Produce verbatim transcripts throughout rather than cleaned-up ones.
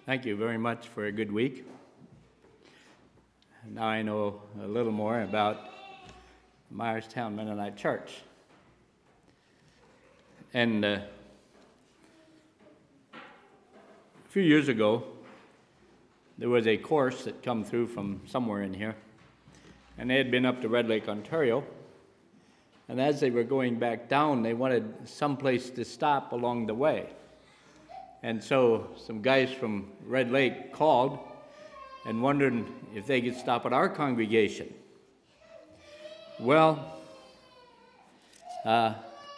Thank you very much for a good week. Now I know a little more about Myerstown Mennonite Church. And uh, a few years ago, there was a course that come through from somewhere in here, and they had been up to Red Lake, Ontario, and as they were going back down, they wanted someplace to stop along the way. And so some guys from Red Lake called and wondered if they could stop at our congregation. Well, uh,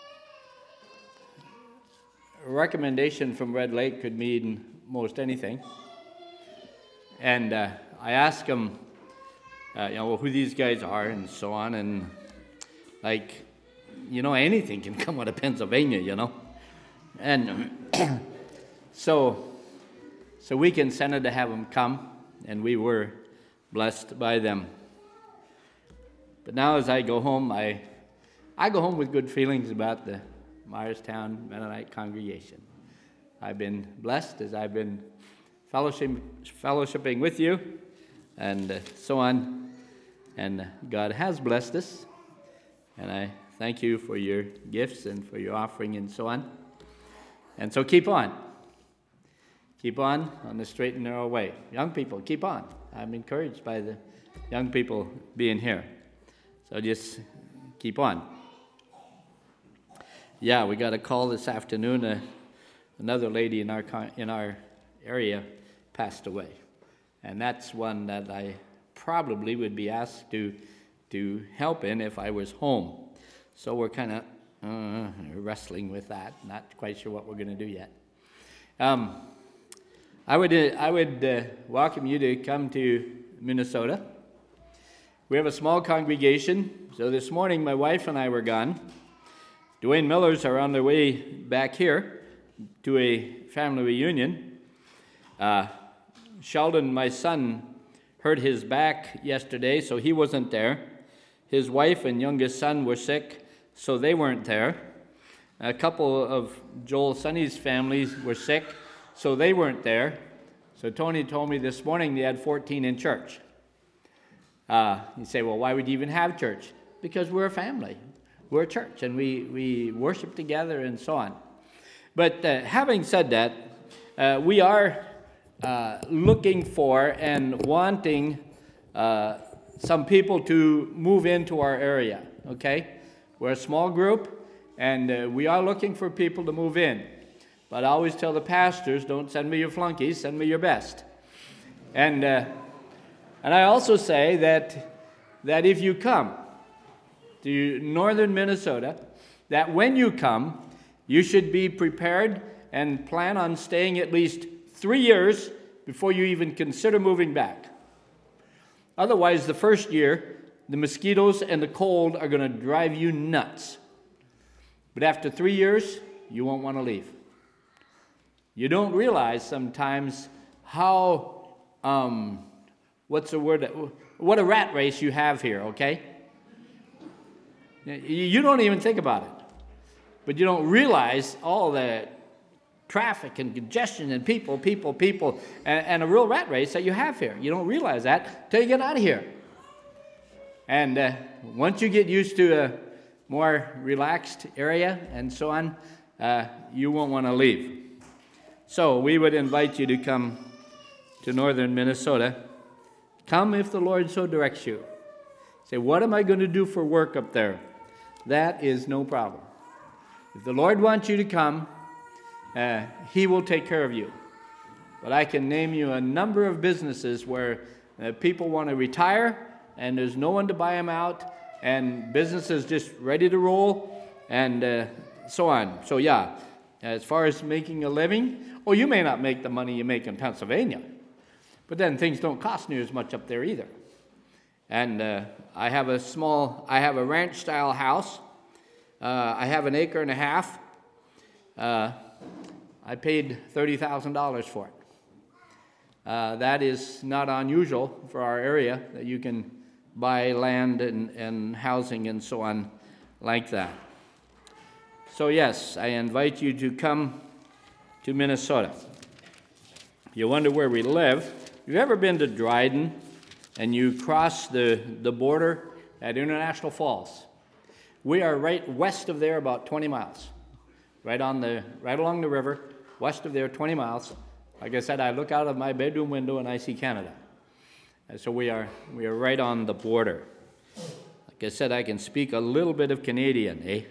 a recommendation from Red Lake could mean most anything. And uh, I asked them, uh, you know, who these guys are and so on, and like, you know, anything can come out of Pennsylvania, you know. And so, so we consented to have them come, and we were blessed by them. But now as I go home, I I go home with good feelings about the Myerstown Mennonite congregation. I've been blessed as I've been fellowship, fellowshipping with you, and uh, so on. And God has blessed us, and I thank you for your gifts and for your offering and so on. And so keep on. Keep on on the straight and narrow way. Young people, keep on. I'm encouraged by the young people being here. So just keep on. Yeah, we got a call this afternoon. Uh, another lady in our in our area passed away, and that's one that I probably would be asked to to help in if I was home. So we're kind of uh, wrestling with that. Not quite sure what we're going to do yet. Um, I would uh, I would uh, welcome you to come to Minnesota. We have a small congregation, so this morning my wife and I were gone. Dwayne Millers are on their way back here to a family reunion. Uh, Sheldon, my son, hurt his back yesterday, so he wasn't there. His wife and youngest son were sick, so they weren't there. A couple of Joel Sonny's families were sick, so they weren't there. So Tony told me this morning they had fourteen in church. Uh, you say, well, why would you even have church? Because we're a family. We're a church, and we, we worship together and so on. But uh, having said that, uh, we are uh, looking for and wanting uh, some people to move into our area, okay? We're a small group, and uh, we are looking for people to move in. But I always tell the pastors, don't send me your flunkies, send me your best. And uh, and I also say that that if you come to northern Minnesota, that when you come, you should be prepared and plan on staying at least three years before you even consider moving back. Otherwise, the first year, the mosquitoes and the cold are going to drive you nuts. But after three years, you won't want to leave. You don't realize sometimes how, um, what's the word, what a rat race you have here, okay? You don't even think about it. But you don't realize all the traffic and congestion and people, people, people, and, and a real rat race that you have here. You don't realize that till you get out of here. And uh, once you get used to a more relaxed area and so on, uh, you won't want to leave. So we would invite you to come to northern Minnesota. Come if the Lord so directs you. Say, what am I going to do for work up there? That is no problem. If the Lord wants you to come, uh, He will take care of you. But I can name you a number of businesses where uh, people want to retire and there's no one to buy them out, and business is just ready to roll, and uh, so on. So yeah, as far as making a living, oh, you may not make the money you make in Pennsylvania, but then things don't cost near as much up there either. And uh, I have a small, I have a ranch-style house. Uh, I have an acre and a half. Uh, I paid thirty thousand dollars for it. Uh, that is not unusual for our area, that you can buy land and, and housing and so on like that. So yes, I invite you to come to Minnesota. you wonder where we live. If you've ever been to Dryden and you cross the, the border at International Falls, we are right west of there about twenty miles, right on the right along the river, west of there twenty miles. Like I said, I look out of my bedroom window and I see Canada. And so we are we are right on the border. Like I said, I can speak a little bit of Canadian, eh?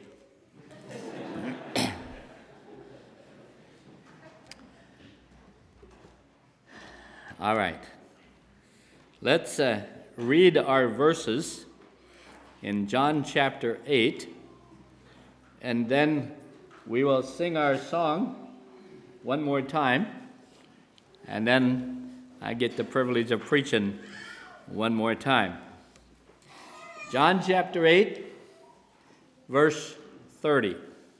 All right. Let's uh, read our verses in John chapter eight, and then we will sing our song one more time, and then I get the privilege of preaching one more time. John chapter eight, verse thirty.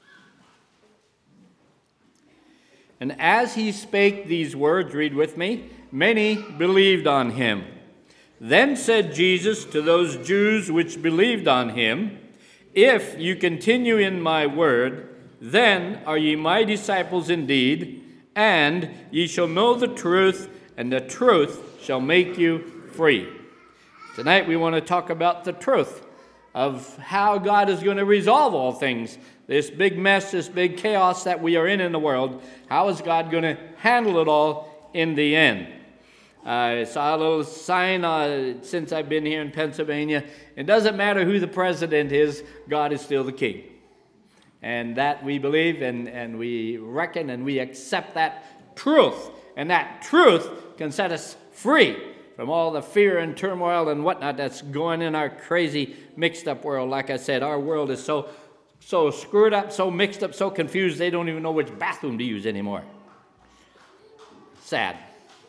And as he spake these words, read with me, many believed on him. Then said Jesus to those Jews which believed on him, If you continue in my word, then are ye my disciples indeed, and ye shall know the truth, and the truth shall make you free. Tonight we want to talk about the truth of how God is going to resolve all things. This big mess, this big chaos that we are in in the world, how is God going to handle it all in the end? I saw a little sign uh, since I've been here in Pennsylvania. It doesn't matter who the president is, God is still the king. And that we believe and, and we reckon and we accept that truth. And that truth can set us free from all the fear and turmoil and whatnot that's going in our crazy, mixed-up world. Like I said, our world is so, so screwed up, so mixed up, so confused, they don't even know which bathroom to use anymore. Sad.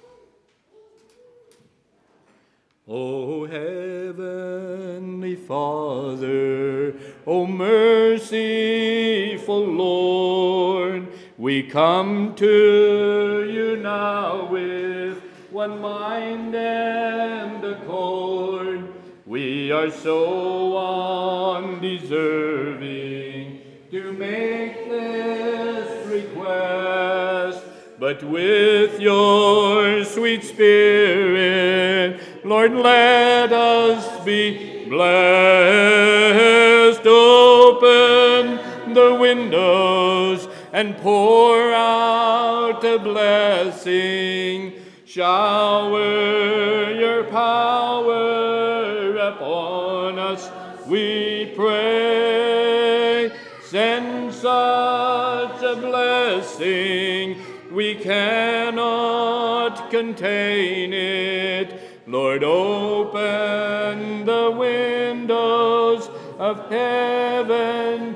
O Heavenly Father, O merciful Lord, we come to you now with one mind and accord. We are so undeserving to make this request, but with your sweet Spirit, Lord, let us be blessed. Open the windows and pour out a blessing. Shower your power upon us, we pray. Send such a blessing, we cannot contain it. Lord, open the windows of heaven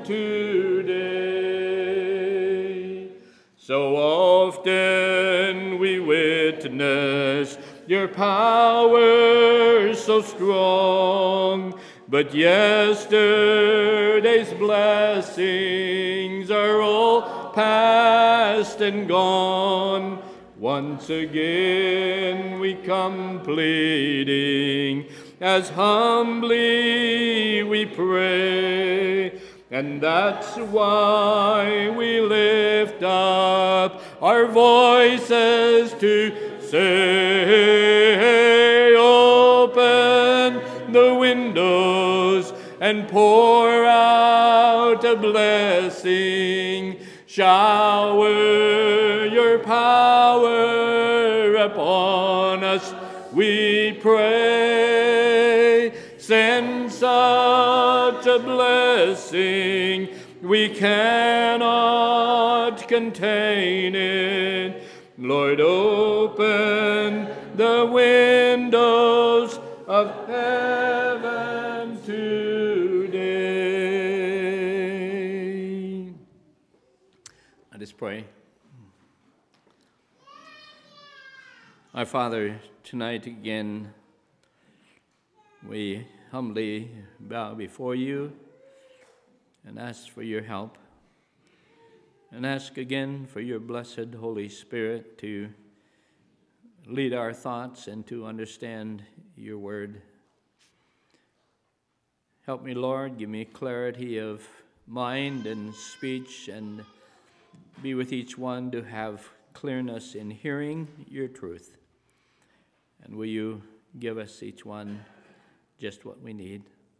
today. So often we witness your power so strong, but yesterday's blessings are all past and gone. Once again we come pleading, as humbly we pray, and that's why we lift up our voices to say, open the windows and pour out a blessing. Shower your power upon us, we pray. Send such a blessing, we cannot contain it. Lord, open the windows of heaven today. Let us pray. Our Father, tonight again, we humbly bow before you and ask for your help, and ask again for your blessed Holy Spirit to lead our thoughts and to understand your word. Help me, Lord, give me clarity of mind and speech, and be with each one to have clearness in hearing your truth. And will you give us each one just what we need?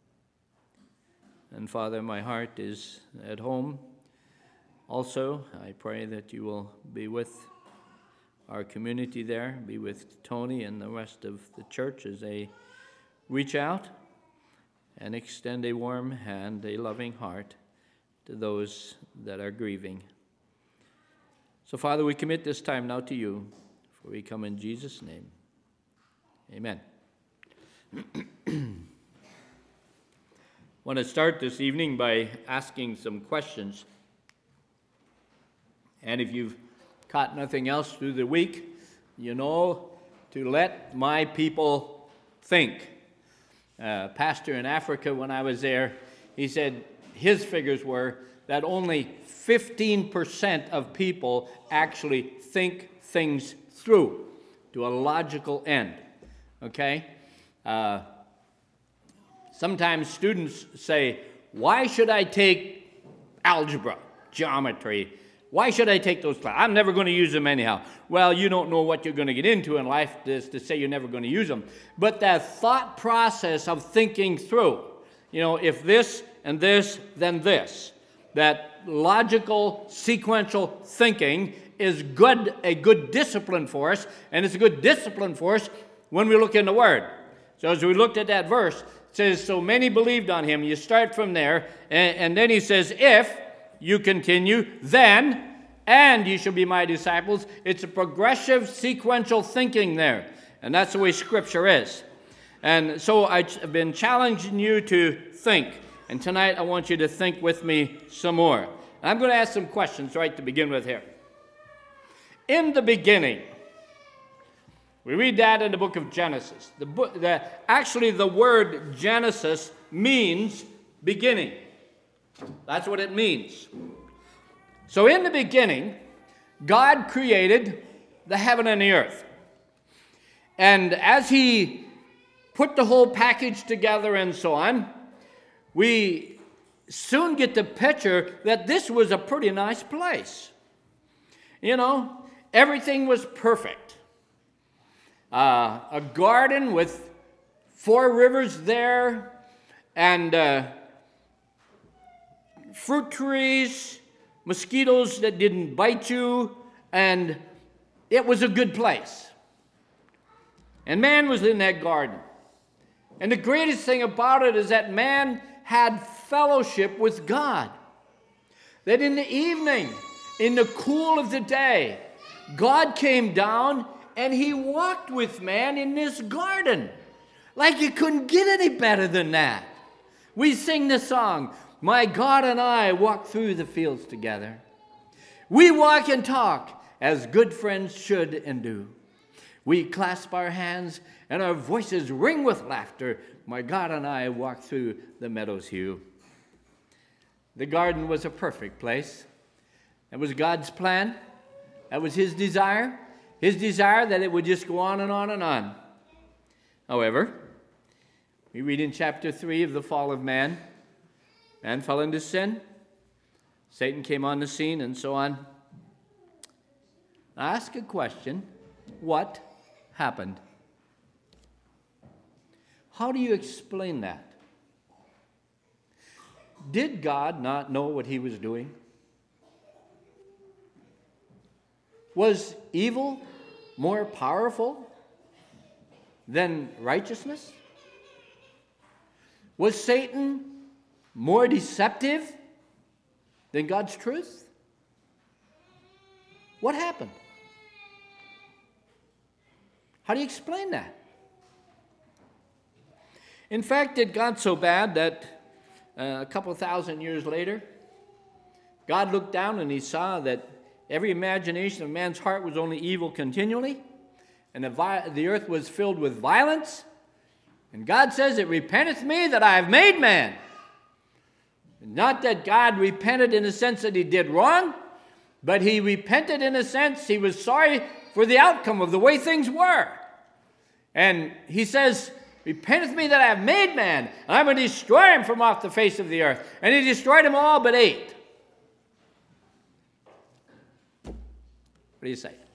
And Father, my heart is at home. Also, I pray that you will be with our community there, be with Tony and the rest of the church as they reach out and extend a warm hand, a loving heart to those that are grieving. So, Father, we commit this time now to you, for we come in Jesus' name. Amen. I want to start this evening by asking some questions. And if you've caught nothing else through the week, you know to let my people think. Uh, pastor in Africa, when I was there, he said his figures were that only fifteen percent of people actually think things through to a logical end. Okay? Uh, sometimes students say, why should I take algebra, geometry? Why should I take those classes? I'm never going to use them anyhow. Well, you don't know what you're going to get into in life is to say you're never going to use them. But that thought process of thinking through, you know, if this and this, then this, that logical, sequential thinking is good, a good discipline for us, and it's a good discipline for us when we look in the Word. So as we looked at that verse, it says, so many believed on him. You start from there, and, and then he says, if you continue, then, and you shall be my disciples. It's a progressive, sequential thinking there. And that's the way Scripture is. And so I've been challenging you to think. And tonight I want you to think with me some more. And I'm going to ask some questions right to begin with here. In the beginning, we read that in the book of Genesis. The book, the, actually, the word Genesis means beginning. That's what it means. So in the beginning, God created the heaven and the earth. And as he put the whole package together and so on, we soon get the picture that this was a pretty nice place. You know, everything was perfect. Uh, a garden with four rivers there, and uh, fruit trees, mosquitoes that didn't bite you, and it was a good place. And man was in that garden. And the greatest thing about it is that man had fellowship with God. That in the evening, in the cool of the day, God came down and he walked with man in this garden. Like you couldn't get any better than that. We sing the song, my God and I walk through the fields together. We walk and talk as good friends should and do. We clasp our hands and our voices ring with laughter. My God and I walk through the meadow's hue. The garden was a perfect place. That was God's plan. That was his desire. His desire that it would just go on and on and on. However, we read in chapter three of the fall of man, man fell into sin. Satan came on the scene and so on. I ask a question. What happened? How do you explain that? Did God not know what he was doing? Was evil more powerful than righteousness? Was Satan more deceptive than God's truth? What happened? How do you explain that? In fact, it got so bad that uh, a couple thousand years later, God looked down and he saw that every imagination of man's heart was only evil continually, and the, vi- the earth was filled with violence. And God says, it repenteth me that I have made man. Not that God repented in the sense that he did wrong, but he repented in a sense he was sorry for the outcome of the way things were. And he says, repenteth me that I have made man, and I'm going to destroy him from off the face of the earth. And he destroyed them all but eight. What do you say?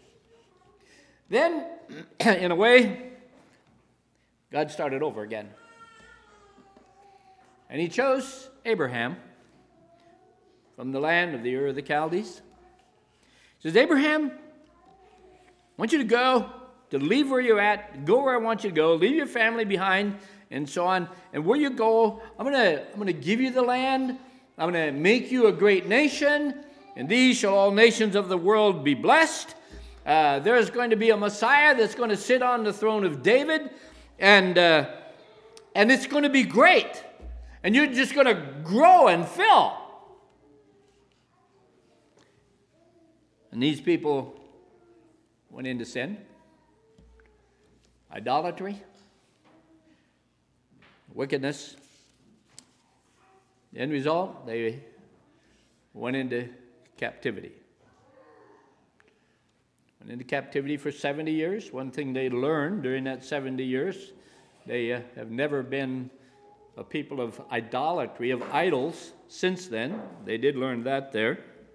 Then, in a way, God started over again. And he chose Abraham from the land of the Ur of the Chaldees. He says, Abraham, I want you to go, to leave where you're at, go where I want you to go, leave your family behind, and so on. And where you go, I'm going to I'm going to give you the land. I'm going to make you a great nation. And these shall all nations of the world be blessed. Uh, there's going to be a Messiah that's going to sit on the throne of David. And, uh, and it's going to be great. And you're just going to grow and fill. And these people went into sin, idolatry, wickedness. The end result, they went into captivity. Went into captivity for seventy years. One thing they learned during that seventy years, they uh, have never been a people of idolatry, of idols since then. They did learn that there.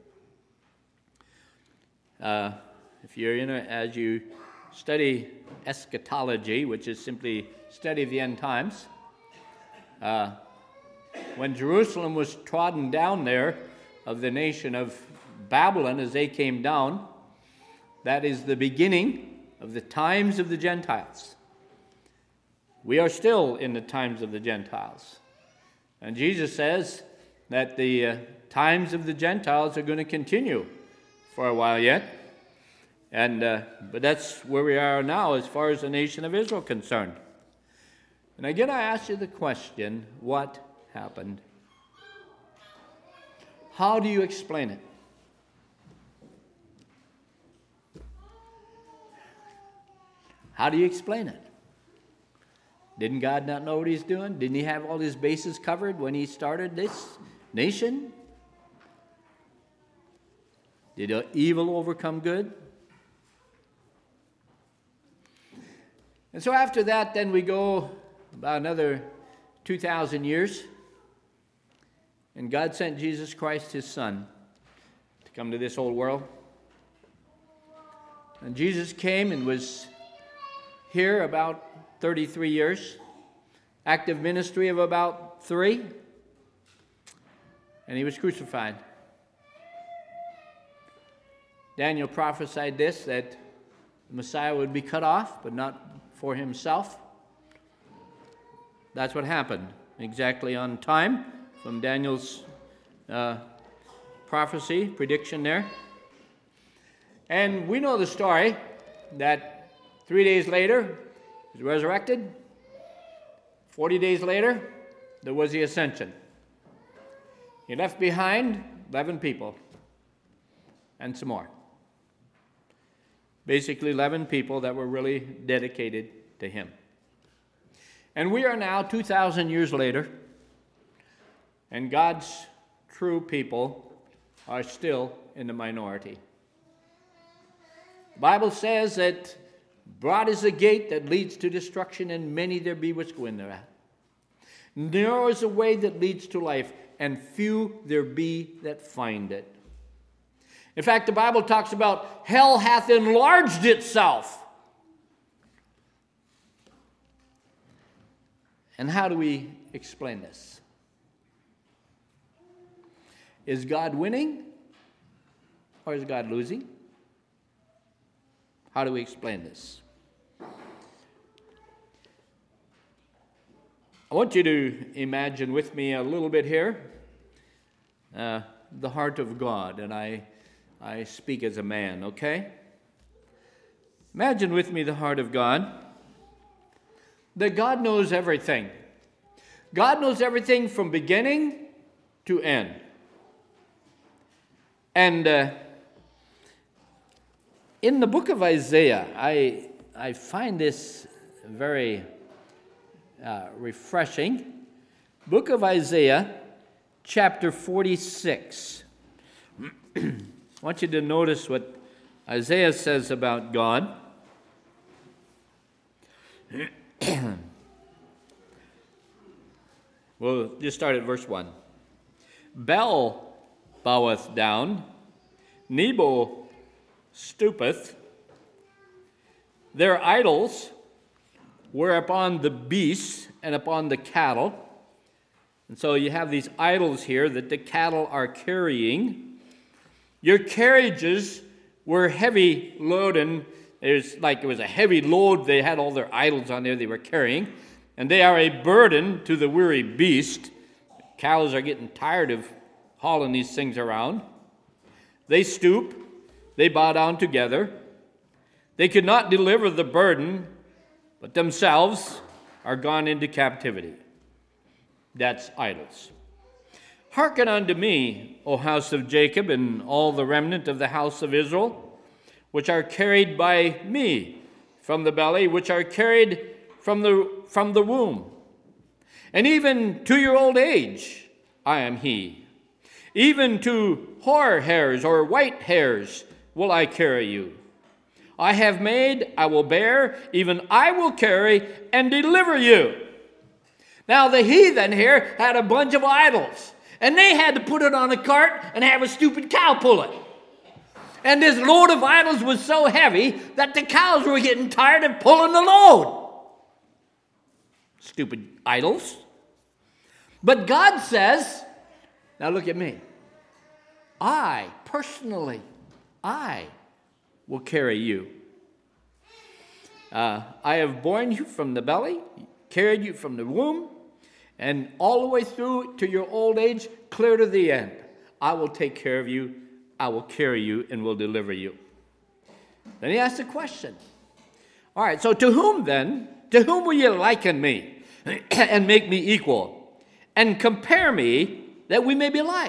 Uh, if you're in a, as you study eschatology, which is simply study of the end times, uh, when Jerusalem was trodden down there of the nation of Babylon as they came down, that is the beginning of the times of the Gentiles. We are still in the times of the Gentiles. And Jesus says that the uh, times of the Gentiles are going to continue for a while yet. And uh, but that's where we are now as far as the nation of Israel concerned. And again, I ask you the question, what happened? How do you explain it? How do you explain it? Didn't God not know what he's doing? Didn't he have all his bases covered when he started this nation? Did evil overcome good? And so after that, then we go about another two thousand years, and God sent Jesus Christ, his Son, to come to this old world. And Jesus came and was here about thirty-three years, active ministry of about three, and he was crucified. Daniel prophesied this, that the Messiah would be cut off, but not for himself. That's what happened, exactly on time from Daniel's uh, prophecy, prediction there. And we know the story that three days later, he was resurrected. Forty days later, there was the ascension. He left behind eleven people and some more. Basically eleven people that were really dedicated to him. And we are now two thousand years later, and God's true people are still in the minority. The Bible says that broad is the gate that leads to destruction, and many there be which go in thereat. Narrow is the way that leads to life, and few there be that find it. In fact, the Bible talks about hell hath enlarged itself. And how do we explain this? Is God winning or is God losing? How do we explain this? I want you to imagine with me a little bit here uh, the heart of God, and I, I speak as a man, okay? Imagine with me the heart of God, that God knows everything. God knows everything from beginning to end. And uh, in the book of Isaiah, I, I find this very uh, refreshing. Book of Isaiah, chapter forty-six. I want you to notice what Isaiah says about God. We'll just start at verse one. Bel boweth down, Nebo stoopeth, Their idols were upon the beasts and upon the cattle. And so you have these idols here that the cattle are carrying. Your carriages were heavy loaded. It was like it was a heavy load. They had all their idols on there they were carrying. And they are a burden to the weary beast. Cows are getting tired of hauling these things around. They stoop. They bow down together. They could not deliver the burden, but themselves are gone into captivity. That's idols. Hearken unto me, O house of Jacob, and all the remnant of the house of Israel, which are carried by me from the belly, which are carried from the, from the womb. And even to your old age, I am he. Even to hoar hairs or white hairs will I carry you. I have made, I will bear, even I will carry and deliver you. Now the heathen here had a bunch of idols, and they had to put it on a cart and have a stupid cow pull it. And this load of idols was so heavy that the cows were getting tired of pulling the load. Stupid idols. But God says, now look at me. I, personally, I will carry you. Uh, I have borne you from the belly, carried you from the womb, and all the way through to your old age, clear to the end. I will take care of you, I will carry you, and will deliver you. Then he asks a question. All right, so to whom then, to whom will you liken me and make me equal and compare me that we may be like?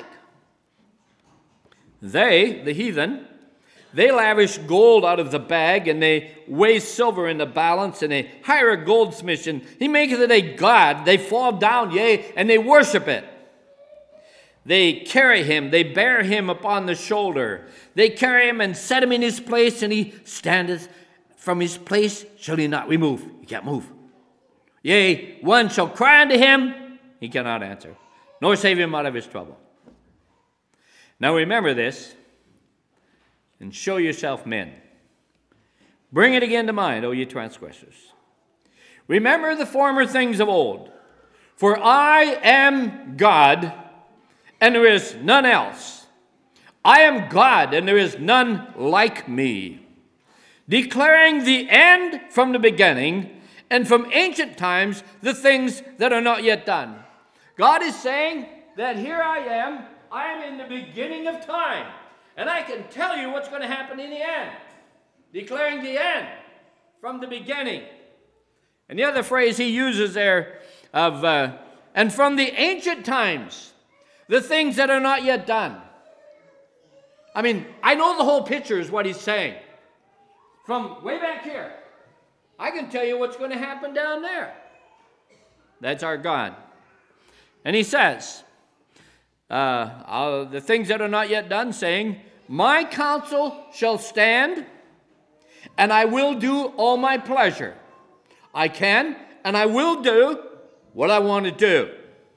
They, the heathen, they lavish gold out of the bag, and they weigh silver in the balance, and they hire a goldsmith, and he maketh it a god. They fall down, yea, and they worship it. They carry him, they bear him upon the shoulder. They carry him and set him in his place, and he standeth from his place, shall he not remove. He can't move. Yea, one shall cry unto him, he cannot answer, nor save him out of his trouble. Now remember this, and show yourself men. Bring it again to mind, O ye transgressors. Remember the former things of old. For I am God, and there is none else. I am God, and there is none like me, declaring the end from the beginning, and from ancient times the things that are not yet done. God is saying that here I am, I am in the beginning of time. And I can tell you what's going to happen in the end. Declaring the end from the beginning. And the other phrase he uses there of, uh, and from the ancient times, the things that are not yet done. I mean, I know the whole picture is what he's saying. From way back here, I can tell you what's going to happen down there. That's our God. And he says, uh, uh, the things that are not yet done, saying, my counsel shall stand, and I will do all my pleasure. I can, and I will do what I want to do.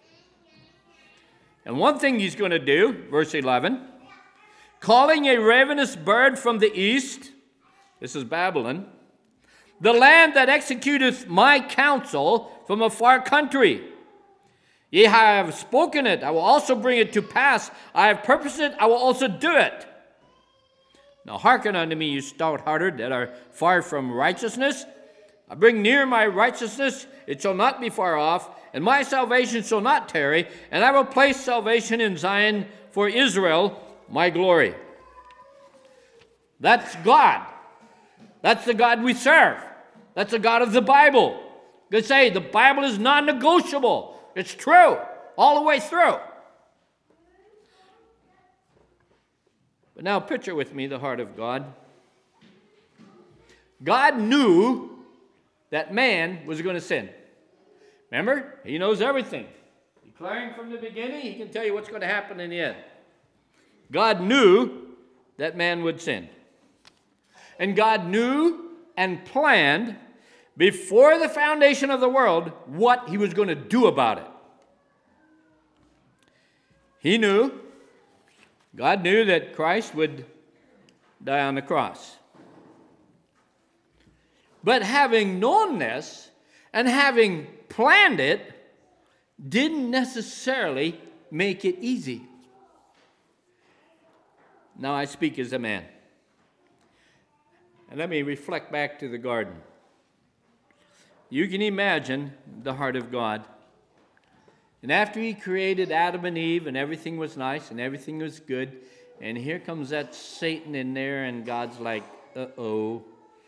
And one thing he's going to do, verse eleven, calling a ravenous bird from the east, this is Babylon, the land that executeth my counsel from a far country. Ye have spoken it, I will also bring it to pass. I have purposed it, I will also do it. Now hearken unto me, you stout-hearted that are far from righteousness. I bring near my righteousness, it shall not be far off, and my salvation shall not tarry, and I will place salvation in Zion for Israel, my glory. That's God. That's the God we serve. That's the God of the Bible. They say the Bible is non-negotiable. It's true all the way through. But now picture with me the heart of God. God knew that man was going to sin. Remember? He knows everything. Declaring from the beginning, he can tell you what's going to happen in the end. God knew that man would sin. And God knew and planned before the foundation of the world what he was going to do about it. He knew, God knew that Christ would die on the cross. But having known this and having planned it didn't necessarily make it easy. Now I speak as a man. And let me reflect back to the garden. You can imagine the heart of God. And after he created Adam and Eve and everything was nice and everything was good, and here comes that Satan in there, and God's like, uh-oh.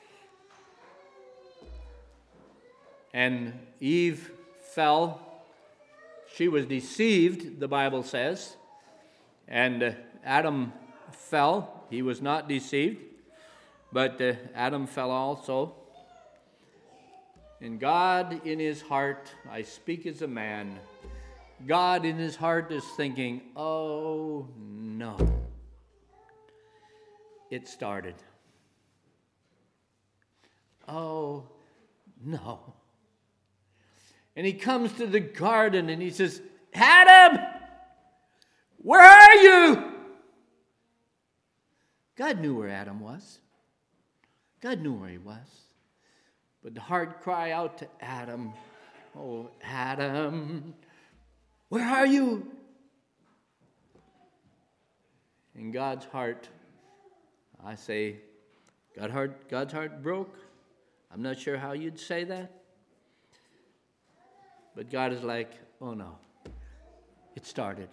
And Eve fell. She was deceived, the Bible says. And uh, Adam fell. He was not deceived. But uh, Adam fell also. And God in his heart, I speak as a man, God in his heart is thinking, oh no. It started. Oh no. And he comes to the garden and he says, Adam, where are you? God knew where Adam was. God knew where he was. But the heart cry out to Adam, oh, Adam, where are you? In God's heart, I say, God heart, God's heart broke. I'm not sure how you'd say that. But God is like, oh no, it started.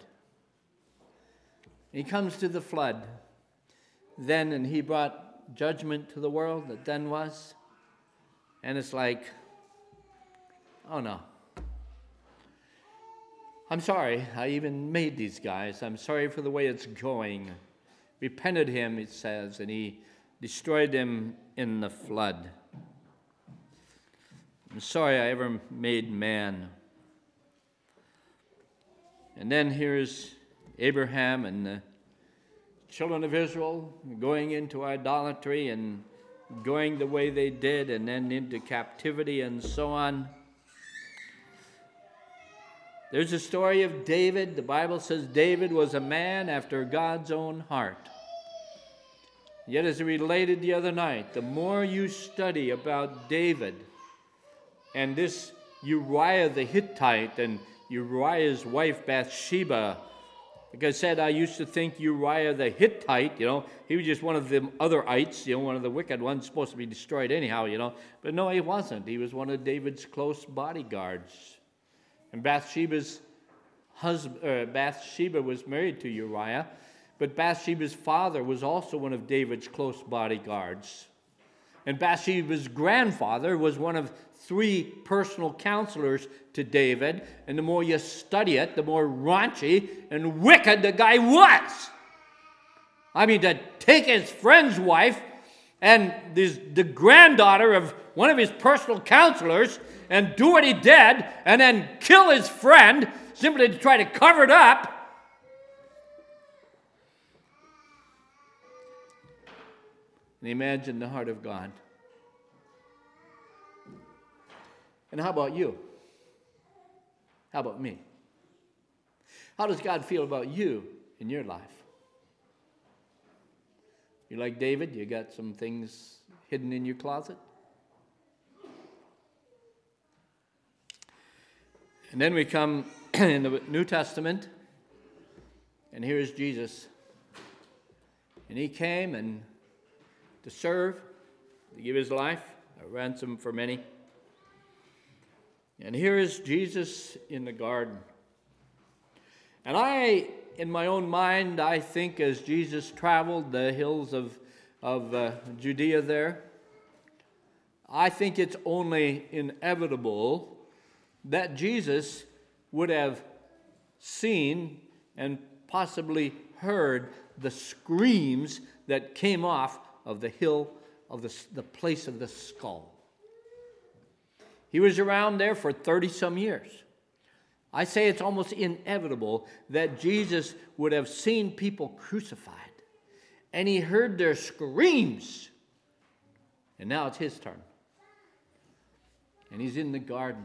He comes to the flood. Then, and he brought judgment to the world that then was. And it's like, oh no. I'm sorry I even made these guys. I'm sorry for the way it's going. Repented him, it says, and he destroyed them in the flood. I'm sorry I ever made man. And then here's Abraham and the children of Israel going into idolatry and going the way they did, and then into captivity and so on. There's a story of David. The Bible says David was a man after God's own heart. Yet as related the other night, the more you study about David and this Uriah the Hittite and Uriah's wife Bathsheba, like I said, I used to think Uriah the Hittite, you know, he was just one of the otherites, you know, one of the wicked ones supposed to be destroyed anyhow, you know. But no, he wasn't. He was one of David's close bodyguards. And Bathsheba's husband, uh, Bathsheba was married to Uriah, but Bathsheba's father was also one of David's close bodyguards. And Bathsheba's grandfather was one of three personal counselors to David. And the more you study it, the more raunchy and wicked the guy was. I mean, to take his friend's wife and this, the granddaughter of one of his personal counselors and do what he did and then kill his friend simply to try to cover it up. And imagine the heart of God. And how about you? How about me? How does God feel about you in your life? You like David? You got some things hidden in your closet? And then we come in the New Testament, and here's Jesus. And he came and to serve, to give his life, a ransom for many. And here is Jesus in the garden. And I, in my own mind, I think as Jesus traveled the hills of, of uh, Judea there, I think it's only inevitable that Jesus would have seen and possibly heard the screams that came off of the hill of the, the place of the skull. He was around there for thirty-some years. I say it's almost inevitable that Jesus would have seen people crucified, and he heard their screams. And now it's his turn. And he's in the garden.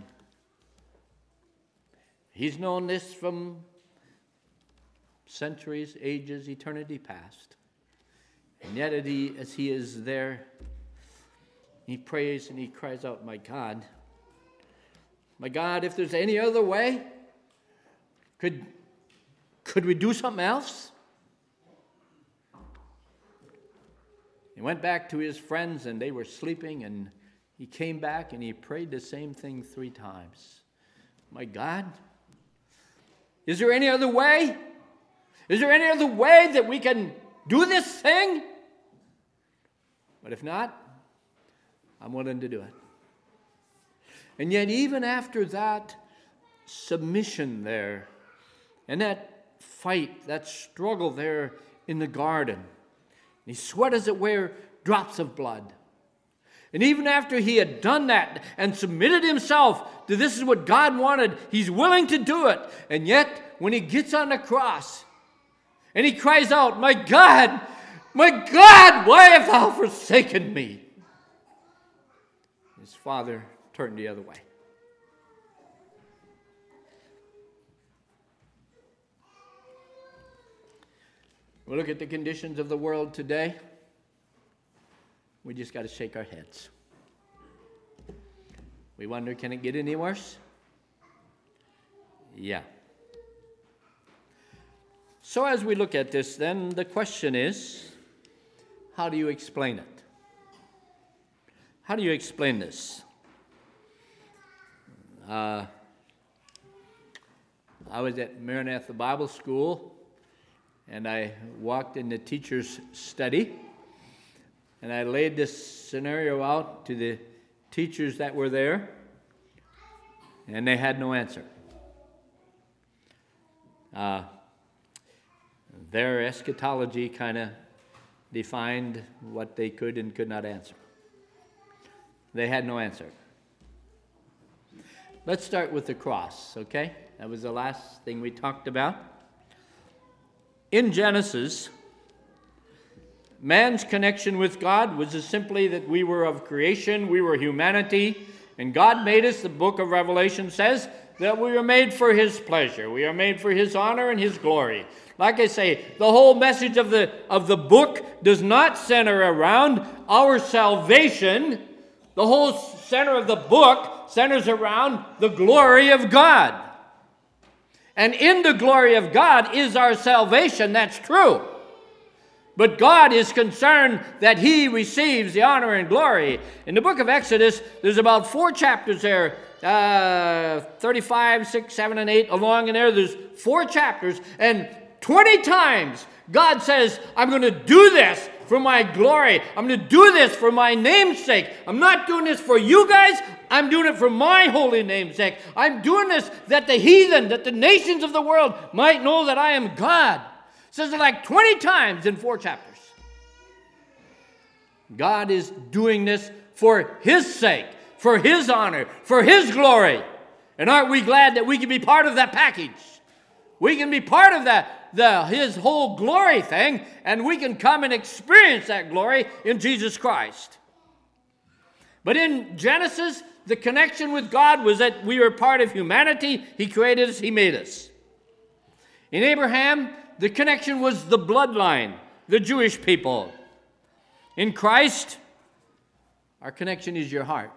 He's known this from centuries, ages, eternity past. And yet as he, as he is there, He prays and he cries out, my God, my God, if there's any other way, could, could we do something else? He went back to his friends and they were sleeping, and he came back and he prayed the same thing three times. My God, is there any other way? Is there any other way that we can do this thing? But if not, I'm willing to do it. And yet, even after that submission there, and that fight, that struggle there in the garden, he sweat as it were drops of blood. And even after he had done that and submitted himself to this is what God wanted, he's willing to do it. And yet, when he gets on the cross, and he cries out, my God, my God, why have thou forsaken me? His father turned the other way. We look at the conditions of the world today. We just got to shake our heads. We wonder, can it get any worse? Yeah. So as we look at this, then the question is, how do you explain it? How do you explain this? Uh, I was at Maranatha Bible School, and I walked in the teacher's study, and I laid this scenario out to the teachers that were there, and they had no answer. Uh, their eschatology kind of defined what they could and could not answer. They had no answer. Let's start with the cross, okay? That was the last thing we talked about. In Genesis, man's connection with God was just simply that we were of creation, we were humanity, and God made us, the book of Revelation says, that we were made for his pleasure. We are made for his honor and his glory. Like I say, the whole message of the, of the book does not center around our salvation. The whole center of the book centers around the glory of God. And in the glory of God is our salvation, that's true. But God is concerned that he receives the honor and glory. In the book of Exodus, there's about four chapters there, uh, thirty-five, six, seven, and eight, along in there. There's four chapters, and twenty times God says, I'm going to do this for my glory. I'm going to do this for my name's sake. I'm not doing this for you guys. I'm doing it for my holy name's sake. I'm doing this that the heathen, that the nations of the world might know that I am God. It says it like twenty times in four chapters. God is doing this for his sake, for his honor, for his glory. And aren't we glad that we can be part of that package? We can be part of that, the his whole glory thing, and we can come and experience that glory in Jesus Christ. But in Genesis, the connection with God was that we were part of humanity. He created us, he made us. In Abraham, the connection was the bloodline, the Jewish people. In Christ, our connection is your heart.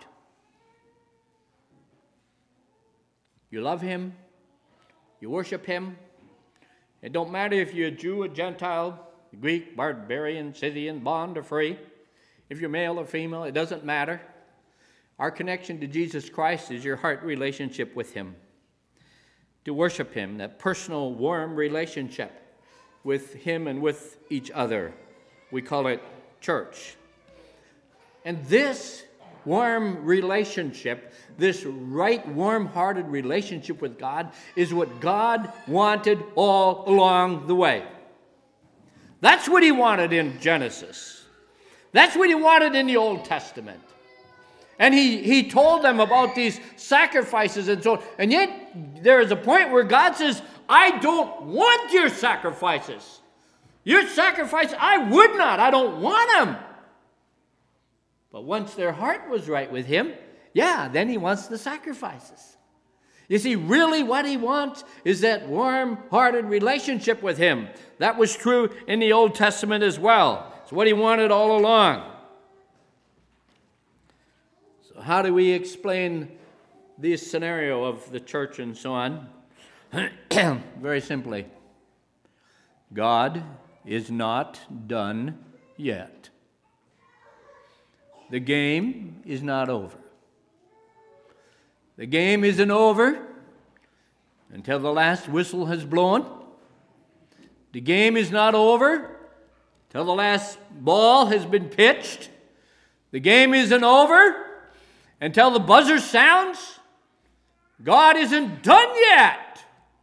You love him. You worship him. It don't matter if you're a Jew, a Gentile, Greek, barbarian, Scythian, bond, or free. If you're male or female, it doesn't matter. Our connection to Jesus Christ is your heart relationship with him. To worship him, that personal, warm relationship with him and with each other. We call it church. And this warm relationship, this right warm-hearted relationship with God is what God wanted all along the way. That's what he wanted in Genesis. That's what he wanted in the Old Testament. And he, he told them about these sacrifices and so on. And yet there is a point where God says, I don't want your sacrifices. Your sacrifice, I would not. I don't want them. But once their heart was right with him, yeah, then he wants the sacrifices. You see, really what he wants is that warm-hearted relationship with him. That was true in the Old Testament as well. It's what he wanted all along. So how do we explain this scenario of the church and so on? Very simply, God is not done yet. The game is not over. The game isn't over until the last whistle has blown. The game is not over till the last ball has been pitched. The game isn't over until the buzzer sounds. God isn't done yet.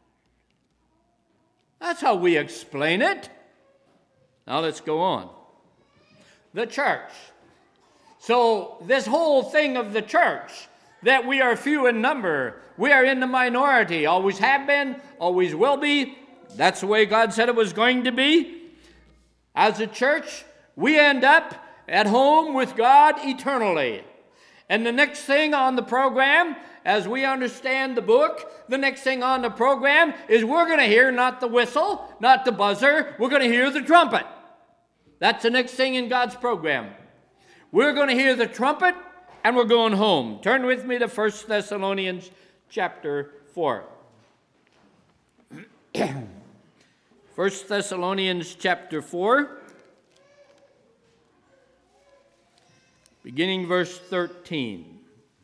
That's how we explain it. Now let's go on. The church. So this whole thing of the church, that we are few in number, we are in the minority, always have been, always will be. That's the way God said it was going to be. As a church, we end up at home with God eternally. And the next thing on the program, as we understand the book, the next thing on the program is we're going to hear not the whistle, not the buzzer, we're going to hear the trumpet. That's the next thing in God's program. We're going to hear the trumpet, and we're going home. Turn with me to First Thessalonians chapter four. First Thessalonians chapter four, beginning verse thirteen.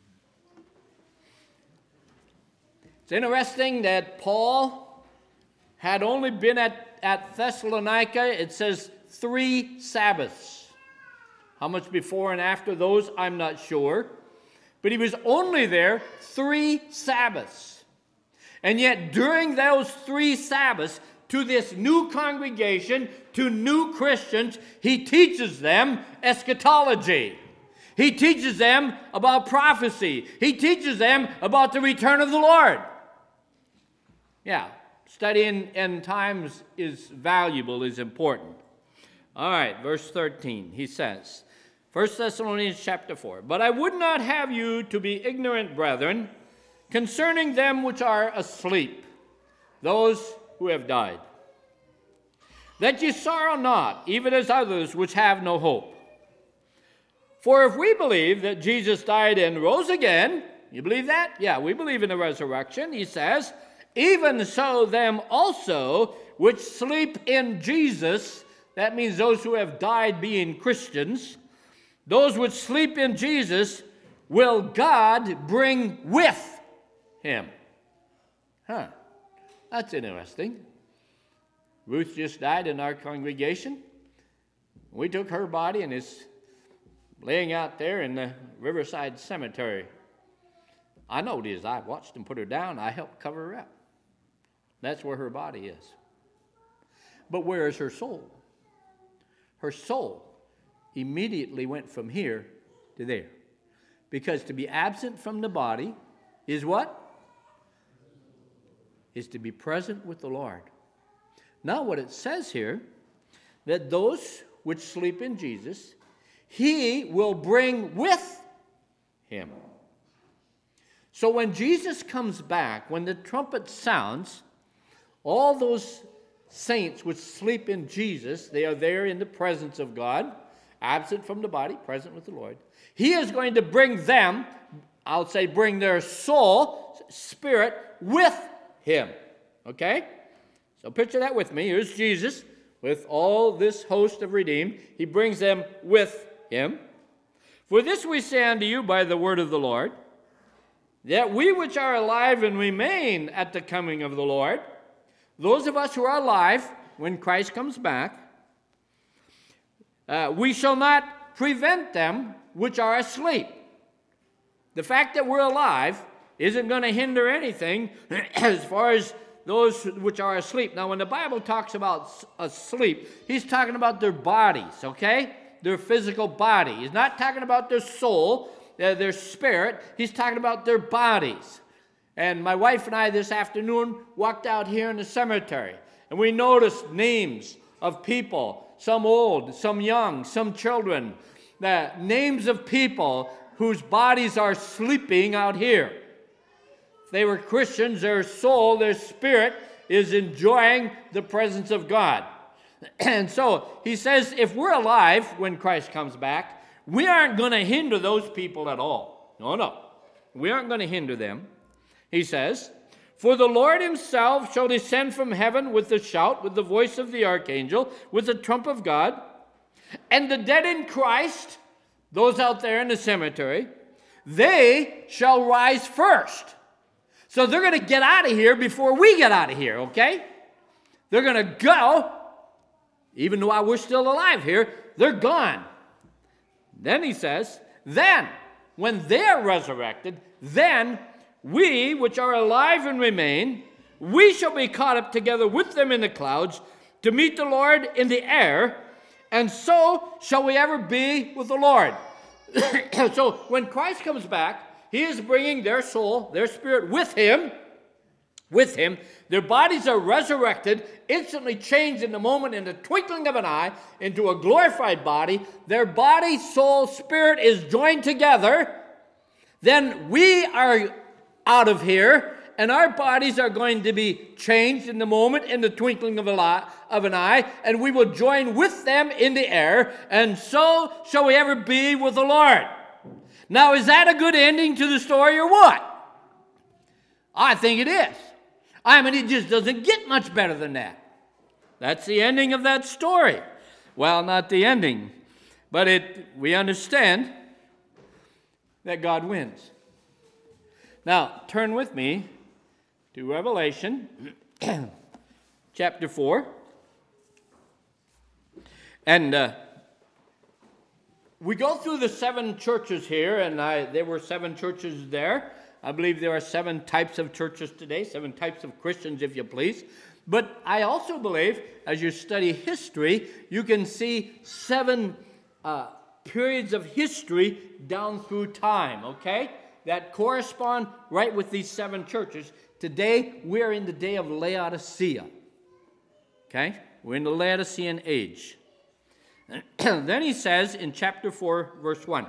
It's interesting that Paul had only been at, at Thessalonica, it says, three Sabbaths. How much before and after those, I'm not sure. But he was only there three Sabbaths. And yet during those three Sabbaths, to this new congregation, to new Christians, he teaches them eschatology. He teaches them about prophecy. He teaches them about the return of the Lord. Yeah, studying end times is valuable, is important. All right, verse thirteen, he says, First Thessalonians chapter four, but I would not have you to be ignorant, brethren, concerning them which are asleep, those who have died, that ye sorrow not, even as others which have no hope. For if we believe that Jesus died and rose again, you believe that? Yeah, we believe in the resurrection. He says, even so them also which sleep in Jesus, that means those who have died being Christians, those which sleep in Jesus will God bring with him. Huh, that's interesting. Ruth just died in our congregation. We took her body and is laying out there in the Riverside Cemetery. I know it is. I watched them put her down. I helped cover her up. That's where her body is. But where is her soul? Her soul immediately went from here to there. Because to be absent from the body is what? Is to be present with the Lord. Now what it says here, that those which sleep in Jesus, he will bring with him. So when Jesus comes back, when the trumpet sounds, all those saints which sleep in Jesus, they are there in the presence of God, absent from the body, present with the Lord. He is going to bring them, I'll say bring their soul, spirit, with him. Okay? So picture that with me. Here's Jesus with all this host of redeemed. He brings them with him. For this we say unto you by the word of the Lord, that we which are alive and remain at the coming of the Lord, those of us who are alive when Christ comes back, uh, we shall not prevent them which are asleep. The fact that we're alive isn't going to hinder anything as far as those which are asleep. Now, when the Bible talks about asleep, he's talking about their bodies, okay? Their physical body. He's not talking about their soul, uh, their spirit. He's talking about their bodies. And my wife and I this afternoon walked out here in the cemetery, and we noticed names of people, some old, some young, some children, the names of people whose bodies are sleeping out here. If they were Christians, their soul, their spirit is enjoying the presence of God. And so he says, if we're alive when Christ comes back, we aren't going to hinder those people at all. no, no. We aren't going to hinder them. He says, for the Lord himself shall descend from heaven with a shout, with the voice of the archangel, with the trump of God, and the dead in Christ, those out there in the cemetery, they shall rise first. So they're going to get out of here before we get out of here, okay? They're going to go, even though we're still alive here, they're gone. Then he says, then, when they're resurrected, then we, which are alive and remain, we shall be caught up together with them in the clouds to meet the Lord in the air, and so shall we ever be with the Lord. So when Christ comes back, he is bringing their soul, their spirit with him, with him. Their bodies are resurrected, instantly changed in the moment, in the twinkling of an eye, into a glorified body. Their body, soul, spirit is joined together. Then we are out of here, and our bodies are going to be changed in the moment, in the twinkling of, a lot, of an eye, and we will join with them in the air, and so shall we ever be with the Lord. Now, is that a good ending to the story or what? I think it is. I mean, it just doesn't get much better than that. That's the ending of that story. Well, not the ending, but it. We understand that God wins. Now, turn with me to Revelation chapter four. And uh, we go through the seven churches here, and I, there were seven churches there. I believe there are seven types of churches today, seven types of Christians, if you please. But I also believe, as you study history, you can see seven uh, periods of history down through time, okay, that correspond right with these seven churches. Today, we're in the day of Laodicea, okay? We're in the Laodicean age. Then he says in chapter four, verse one,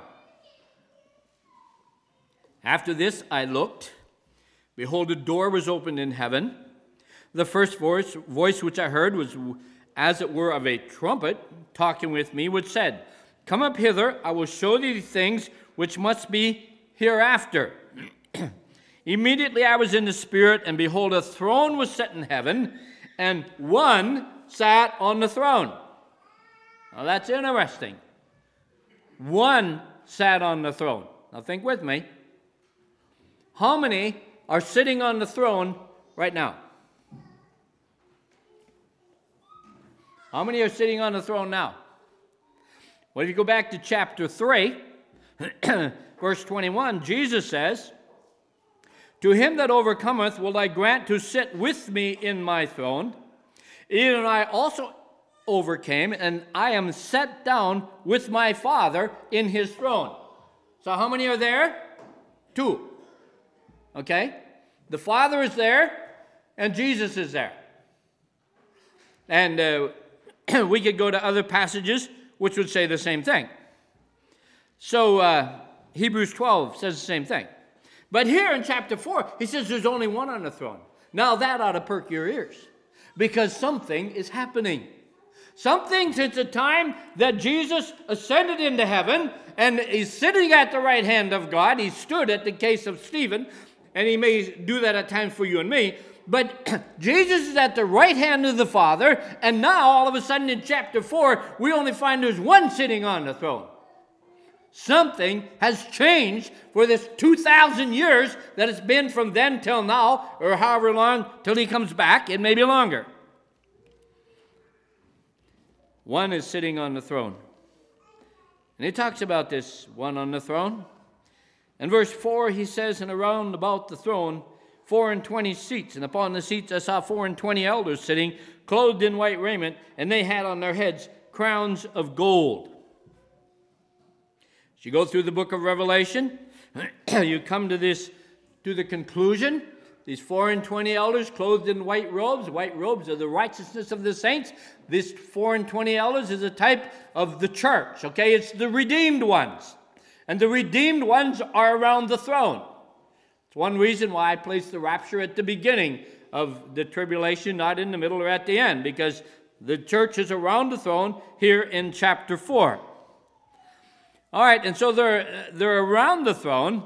after this I looked, behold, a door was opened in heaven. The first voice, voice which I heard was as it were of a trumpet talking with me, which said, come up hither, I will show thee things which must be hereafter. Immediately I was in the Spirit, and behold, a throne was set in heaven, and one sat on the throne. Now that's interesting. One sat on the throne. Now think with me. How many are sitting on the throne right now? How many are sitting on the throne now? Well, if you go back to chapter three, verse twenty-one, Jesus says, to him that overcometh will I grant to sit with me in my throne, even I also overcame, and I am set down with my Father in his throne. So how many are there? Two. Okay? The Father is there, and Jesus is there. And uh, we could go to other passages which would say the same thing. So uh, Hebrews twelve says the same thing. But here in chapter four, he says there's only one on the throne. Now that ought to perk your ears, because something is happening. Something since the time that Jesus ascended into heaven and is sitting at the right hand of God. He stood at the case of Stephen, and he may do that at times for you and me. But Jesus is at the right hand of the Father, and now all of a sudden in chapter four, we only find there's one sitting on the throne. Something has changed for this two thousand years that it's been from then till now, or however long till he comes back. It may be longer. One is sitting on the throne. And he talks about this one on the throne. In verse four, he says, and around about the throne, four and twenty seats. And upon the seats I saw four and twenty elders sitting, clothed in white raiment, and they had on their heads crowns of gold. As you go through the book of Revelation, you come to this, to the conclusion. These four and twenty elders clothed in white robes. White robes are the righteousness of the saints. This four and twenty elders is a type of the church, okay? It's the redeemed ones. And the redeemed ones are around the throne. It's one reason why I placed the rapture at the beginning of the tribulation, not in the middle or at the end, because the church is around the throne here in chapter four. All right, and so they're, they're around the throne,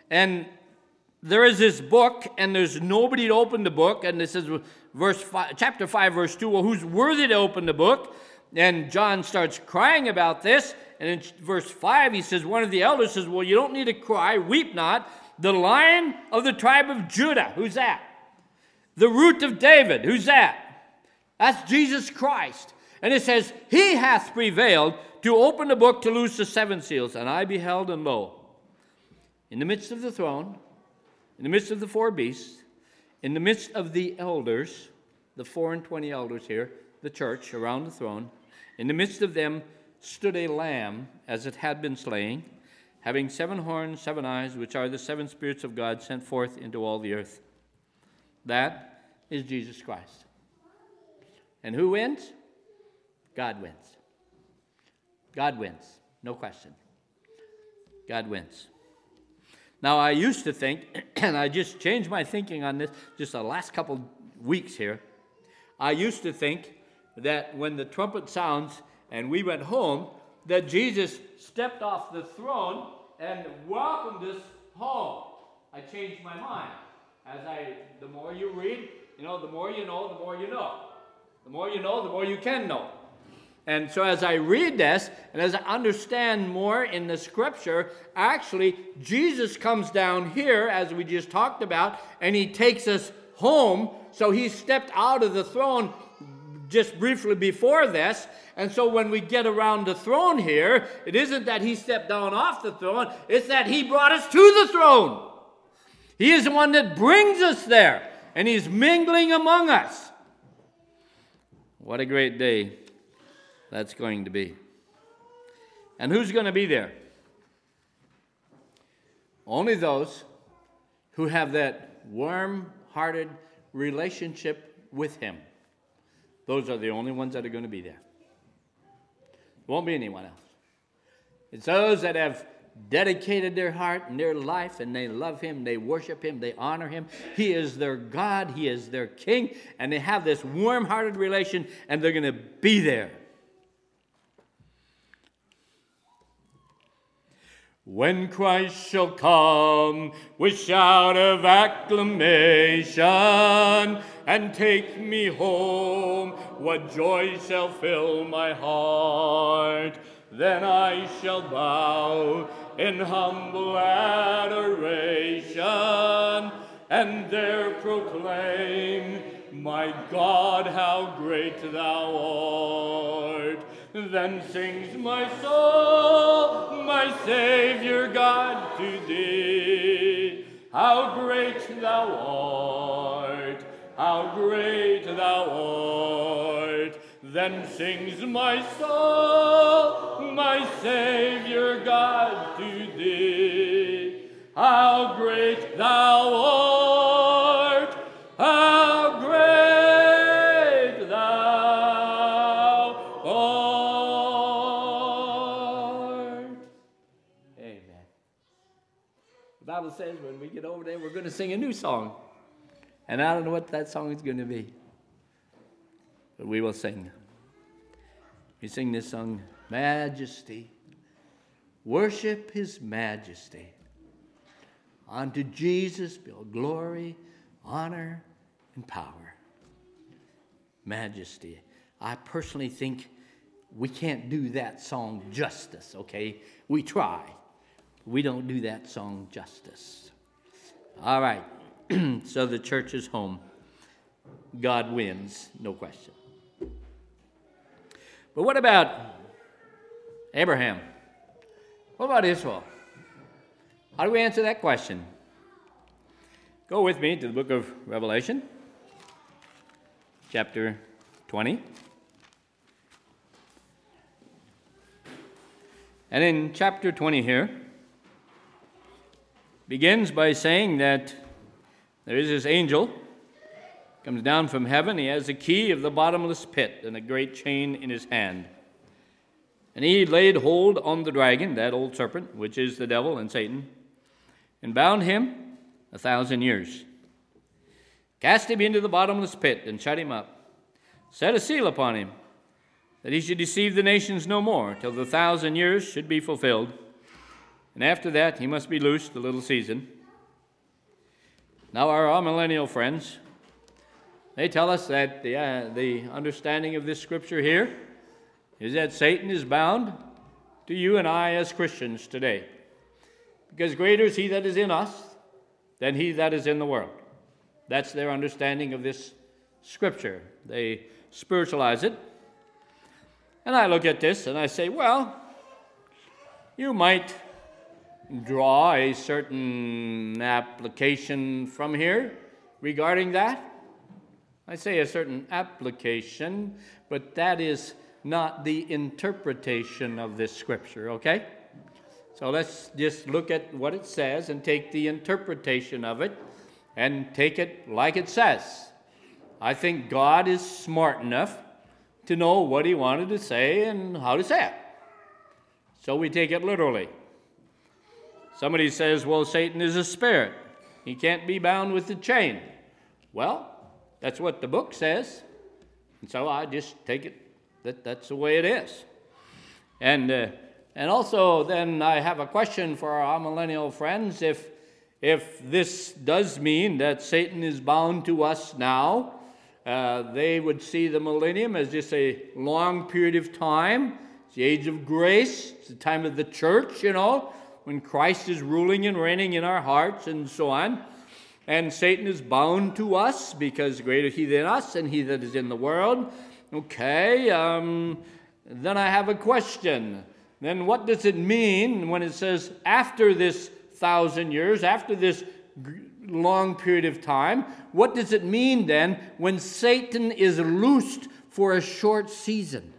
and there is this book, and there's nobody to open the book, and this is verse five, chapter five, verse two, well, who's worthy to open the book? And John starts crying about this, and in verse five, he says, one of the elders says, well, you don't need to cry, weep not. The Lion of the tribe of Judah, who's that? The Root of David, who's that? That's Jesus Christ. And it says, he hath prevailed to open the book, to loose the seven seals. And I beheld, and lo, in the midst of the throne, in the midst of the four beasts, in the midst of the elders, the four and twenty elders here, the church around the throne, in the midst of them stood a lamb, as it had been slain, having seven horns, seven eyes, which are the seven spirits of God sent forth into all the earth. That is Jesus Christ. And who wins? God wins. God wins, no question. God wins. Now, I used to think, and I just changed my thinking on this just the last couple weeks here. I used to think that when the trumpet sounds and we went home, that Jesus stepped off the throne and welcomed us home. I changed my mind. As I, the more you read, you know, the more you know, the more you know. The more you know, the more you can know. And so as I read this, and as I understand more in the scripture, actually, Jesus comes down here, as we just talked about, and he takes us home. So he stepped out of the throne just briefly before this. And so when we get around the throne here, it isn't that he stepped down off the throne, it's that he brought us to the throne. He is the one that brings us there, and he's mingling among us. What a great day that's going to be. And who's going to be there? Only those who have that warm-hearted relationship with him. Those are the only ones that are going to be there. There won't be anyone else. It's those that have dedicated their heart and their life, and they love him, they worship him, they honor him. He is their God, he is their king, and they have this warm-hearted relation, and they're going to be there. When Christ shall come with shout of acclamation and take me home, what joy shall fill my heart? Then I shall bow in humble adoration and there proclaim, my God, how great thou art. Then sings my soul, my Savior God, to thee. How great thou art, how great thou art. Then sings my soul, my Savior God, to thee. How great thou art, how great thou art. Amen. The Bible says when we get over there, we're going to sing a new song. And I don't know what that song is going to be. But we will sing. We sing this song, Majesty. Worship his majesty. Unto Jesus be all glory, honor, and power. Majesty. I personally think we can't do that song justice, okay? We try. We don't do that song justice. All right. So the church is home. God wins, no question. But what about Abraham? What about Israel? How do we answer that question? Go with me to the book of Revelation, chapter twenty. And in chapter twenty here, begins by saying that there is this angel, comes down from heaven. He has the key of the bottomless pit and a great chain in his hand. And he laid hold on the dragon, that old serpent, which is the devil and Satan, and bound him a thousand years. Cast him into the bottomless pit and shut him up. Set a seal upon him, that he should deceive the nations no more, till the thousand years should be fulfilled. And after that he must be loosed a little season. Now, our amillennial friends, they tell us that the, uh, the understanding of this scripture here is that Satan is bound to you and I as Christians today. Because greater is he that is in us than he that is in the world. That's their understanding of this scripture. They spiritualize it. And I look at this and I say, well, you might draw a certain application from here regarding that. I say a certain application, but that is not the interpretation of this scripture, okay? So let's just look at what it says and take the interpretation of it and take it like it says. I think God is smart enough to know what he wanted to say and how to say it. So we take it literally. Somebody says, well, Satan is a spirit. He can't be bound with a chain. Well, that's what the book says. And so I just take it that that's the way it is. And uh, and also then I have a question for our amillennial friends. If, if this does mean that Satan is bound to us now, uh, they would see the millennium as just a long period of time. It's the age of grace. It's the time of the church, you know, when Christ is ruling and reigning in our hearts and so on. And Satan is bound to us because greater he than us and he that is in the world. Okay, um, then I have a question. Then what does it mean when it says after this thousand years, after this long period of time, what does it mean then when Satan is loosed for a short season?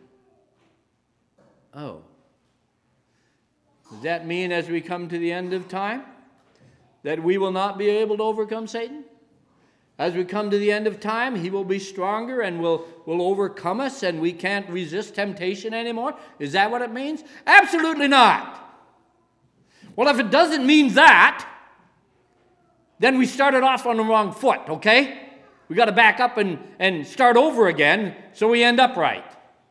Oh. Does that mean as we come to the end of time that we will not be able to overcome Satan? As we come to the end of time, he will be stronger and will, will overcome us and we can't resist temptation anymore? Is that what it means? Absolutely not. Well, if it doesn't mean that, then we started off on the wrong foot, okay? We got to back up and, and start over again so we end up right.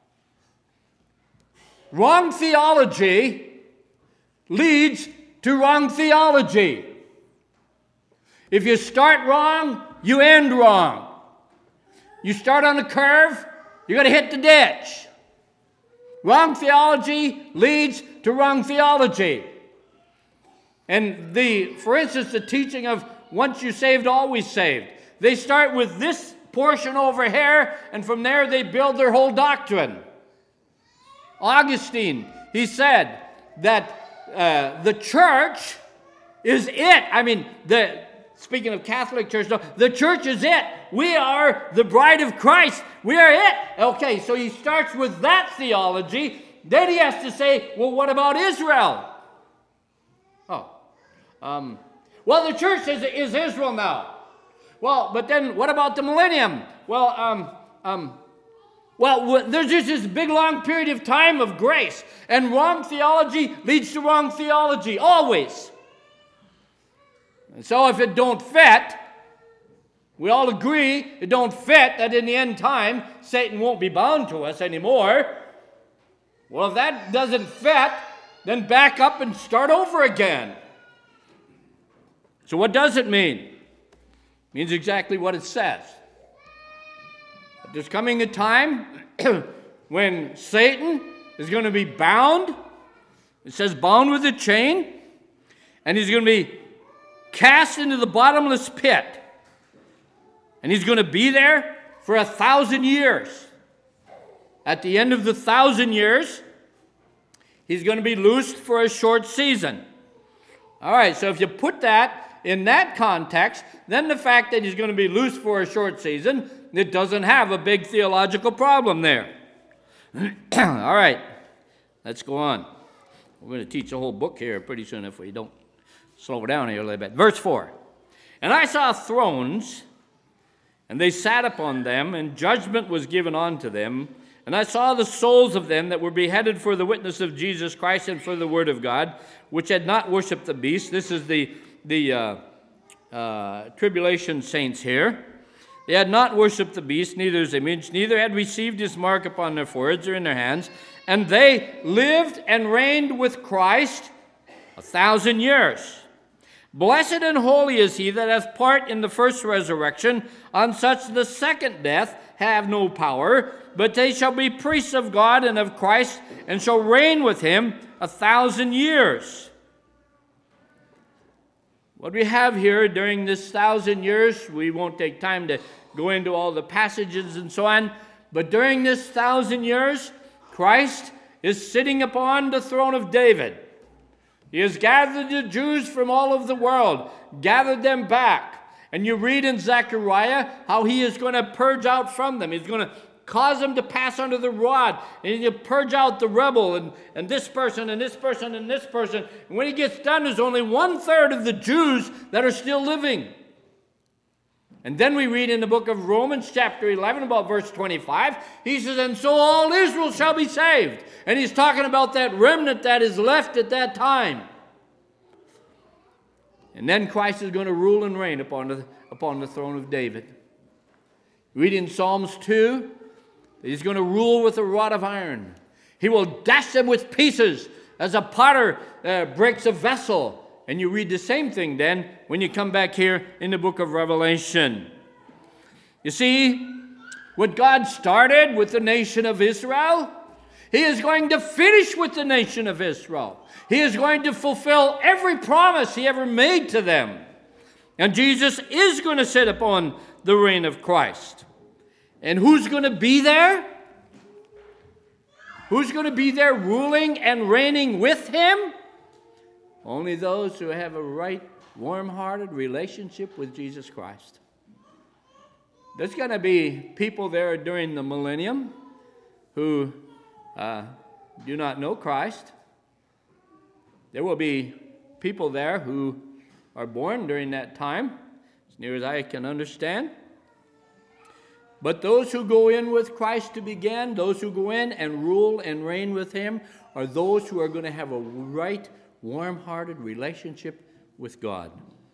Wrong theology leads to wrong theology. If you start wrong, you end wrong. You start on a curve, you're going to hit the ditch. Wrong theology leads to wrong theology. And the, for instance, the teaching of once you're saved, always saved. They start with this portion over here, and from there they build their whole doctrine. Augustine, he said that uh, the church is it. I mean, the speaking of Catholic Church, no, the church is it. We are the bride of Christ. We are it. Okay, so he starts with that theology. Then he has to say, well, what about Israel? Oh, um, well, the church is, is Israel now. Well, but then what about the millennium? Well, um, um, well, there's just this big long period of time of grace, and wrong theology leads to wrong theology, always. And so if it don't fit, we all agree it don't fit that in the end time, Satan won't be bound to us anymore. Well, if that doesn't fit, then back up and start over again. So what does it mean? It means exactly what it says. There's coming a time when Satan is going to be bound. It says bound with a chain. And he's going to be cast into the bottomless pit. And he's going to be there for a thousand years. At the end of the thousand years, he's going to be loosed for a short season. All right, so if you put that in that context, then the fact that he's going to be loosed for a short season, it doesn't have a big theological problem there. All right, let's go on. We're going to teach a whole book here pretty soon if we don't slow down here a little bit. Verse four. And I saw thrones, and they sat upon them, and judgment was given unto them. And I saw the souls of them that were beheaded for the witness of Jesus Christ and for the word of God, which had not worshipped the beast. This is the, the uh, uh, tribulation saints here. They had not worshipped the beast, neither his image, neither had received his mark upon their foreheads or in their hands. And they lived and reigned with Christ a thousand years. Blessed and holy is he that hath part in the first resurrection. On such the second death have no power, but they shall be priests of God and of Christ, and shall reign with him a thousand years. What we have here during this thousand years, we won't take time to go into all the passages and so on, but during this thousand years, Christ is sitting upon the throne of David. He has gathered the Jews from all over the world, gathered them back. And you read in Zechariah how he is going to purge out from them. He's going to cause them to pass under the rod. And he'll purge out the rebel and, and this person and this person and this person. And when he gets done, there's only one-third of the Jews that are still living. And then we read in the book of Romans chapter eleven about verse twenty-five. He says, and so all Israel shall be saved. And he's talking about that remnant that is left at that time. And then Christ is going to rule and reign upon the, upon the throne of David. Read in Psalms two, that he's going to rule with a rod of iron. He will dash them with pieces as a potter uh, breaks a vessel. And you read the same thing then when you come back here in the book of Revelation. You see, what God started with the nation of Israel, he is going to finish with the nation of Israel. He is going to fulfill every promise he ever made to them. And Jesus is going to sit upon the reign of Christ. And who's going to be there? Who's going to be there ruling and reigning with him? Only those who have a right, warm-hearted relationship with Jesus Christ. There's going to be people there during the millennium who uh, do not know Christ. There will be people there who are born during that time, as near as I can understand. But those who go in with Christ to begin, those who go in and rule and reign with him, are those who are going to have a right, warm-hearted relationship with God.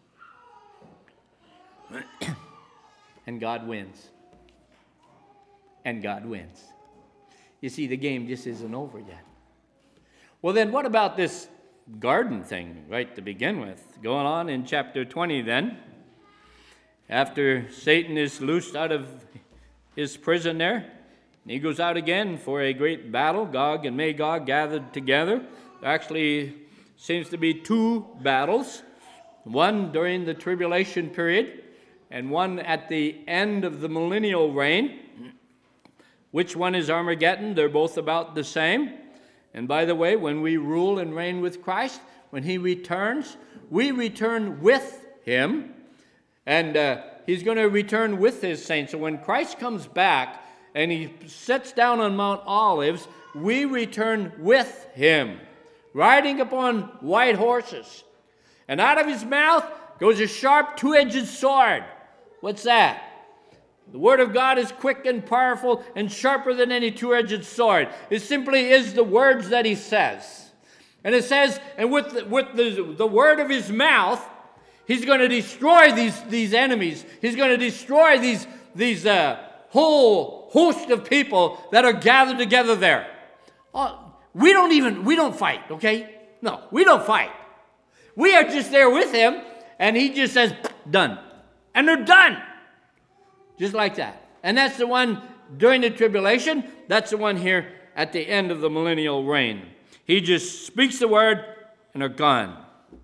And God wins. And God wins. You see, the game just isn't over yet. Well, then what about this garden thing right to begin with? Going on in chapter twenty then. After Satan is loosed out of his prison there, and he goes out again for a great battle. Gog and Magog gathered together. There actually seems to be two battles, one during the tribulation period and one at the end of the millennial reign. Which one is Armageddon? They're both about the same. And by the way, when we rule and reign with Christ, when he returns, we return with him. And uh, he's going to return with his saints. So when Christ comes back and he sits down on Mount Olives, we return with him, riding upon white horses. And out of his mouth goes a sharp two-edged sword. What's that? The word of God is quick and powerful and sharper than any two-edged sword. It simply is the words that he says. And it says, and with the, with the, the word of his mouth, he's going to destroy these, these enemies. He's going to destroy these, these uh, whole host of people that are gathered together there. Oh, we don't even, we don't fight, okay? No, we don't fight. We are just there with him, and he just says, done. And they're done. Just like that. And that's the one during the tribulation. That's the one here at the end of the millennial reign. He just speaks the word, and they're gone.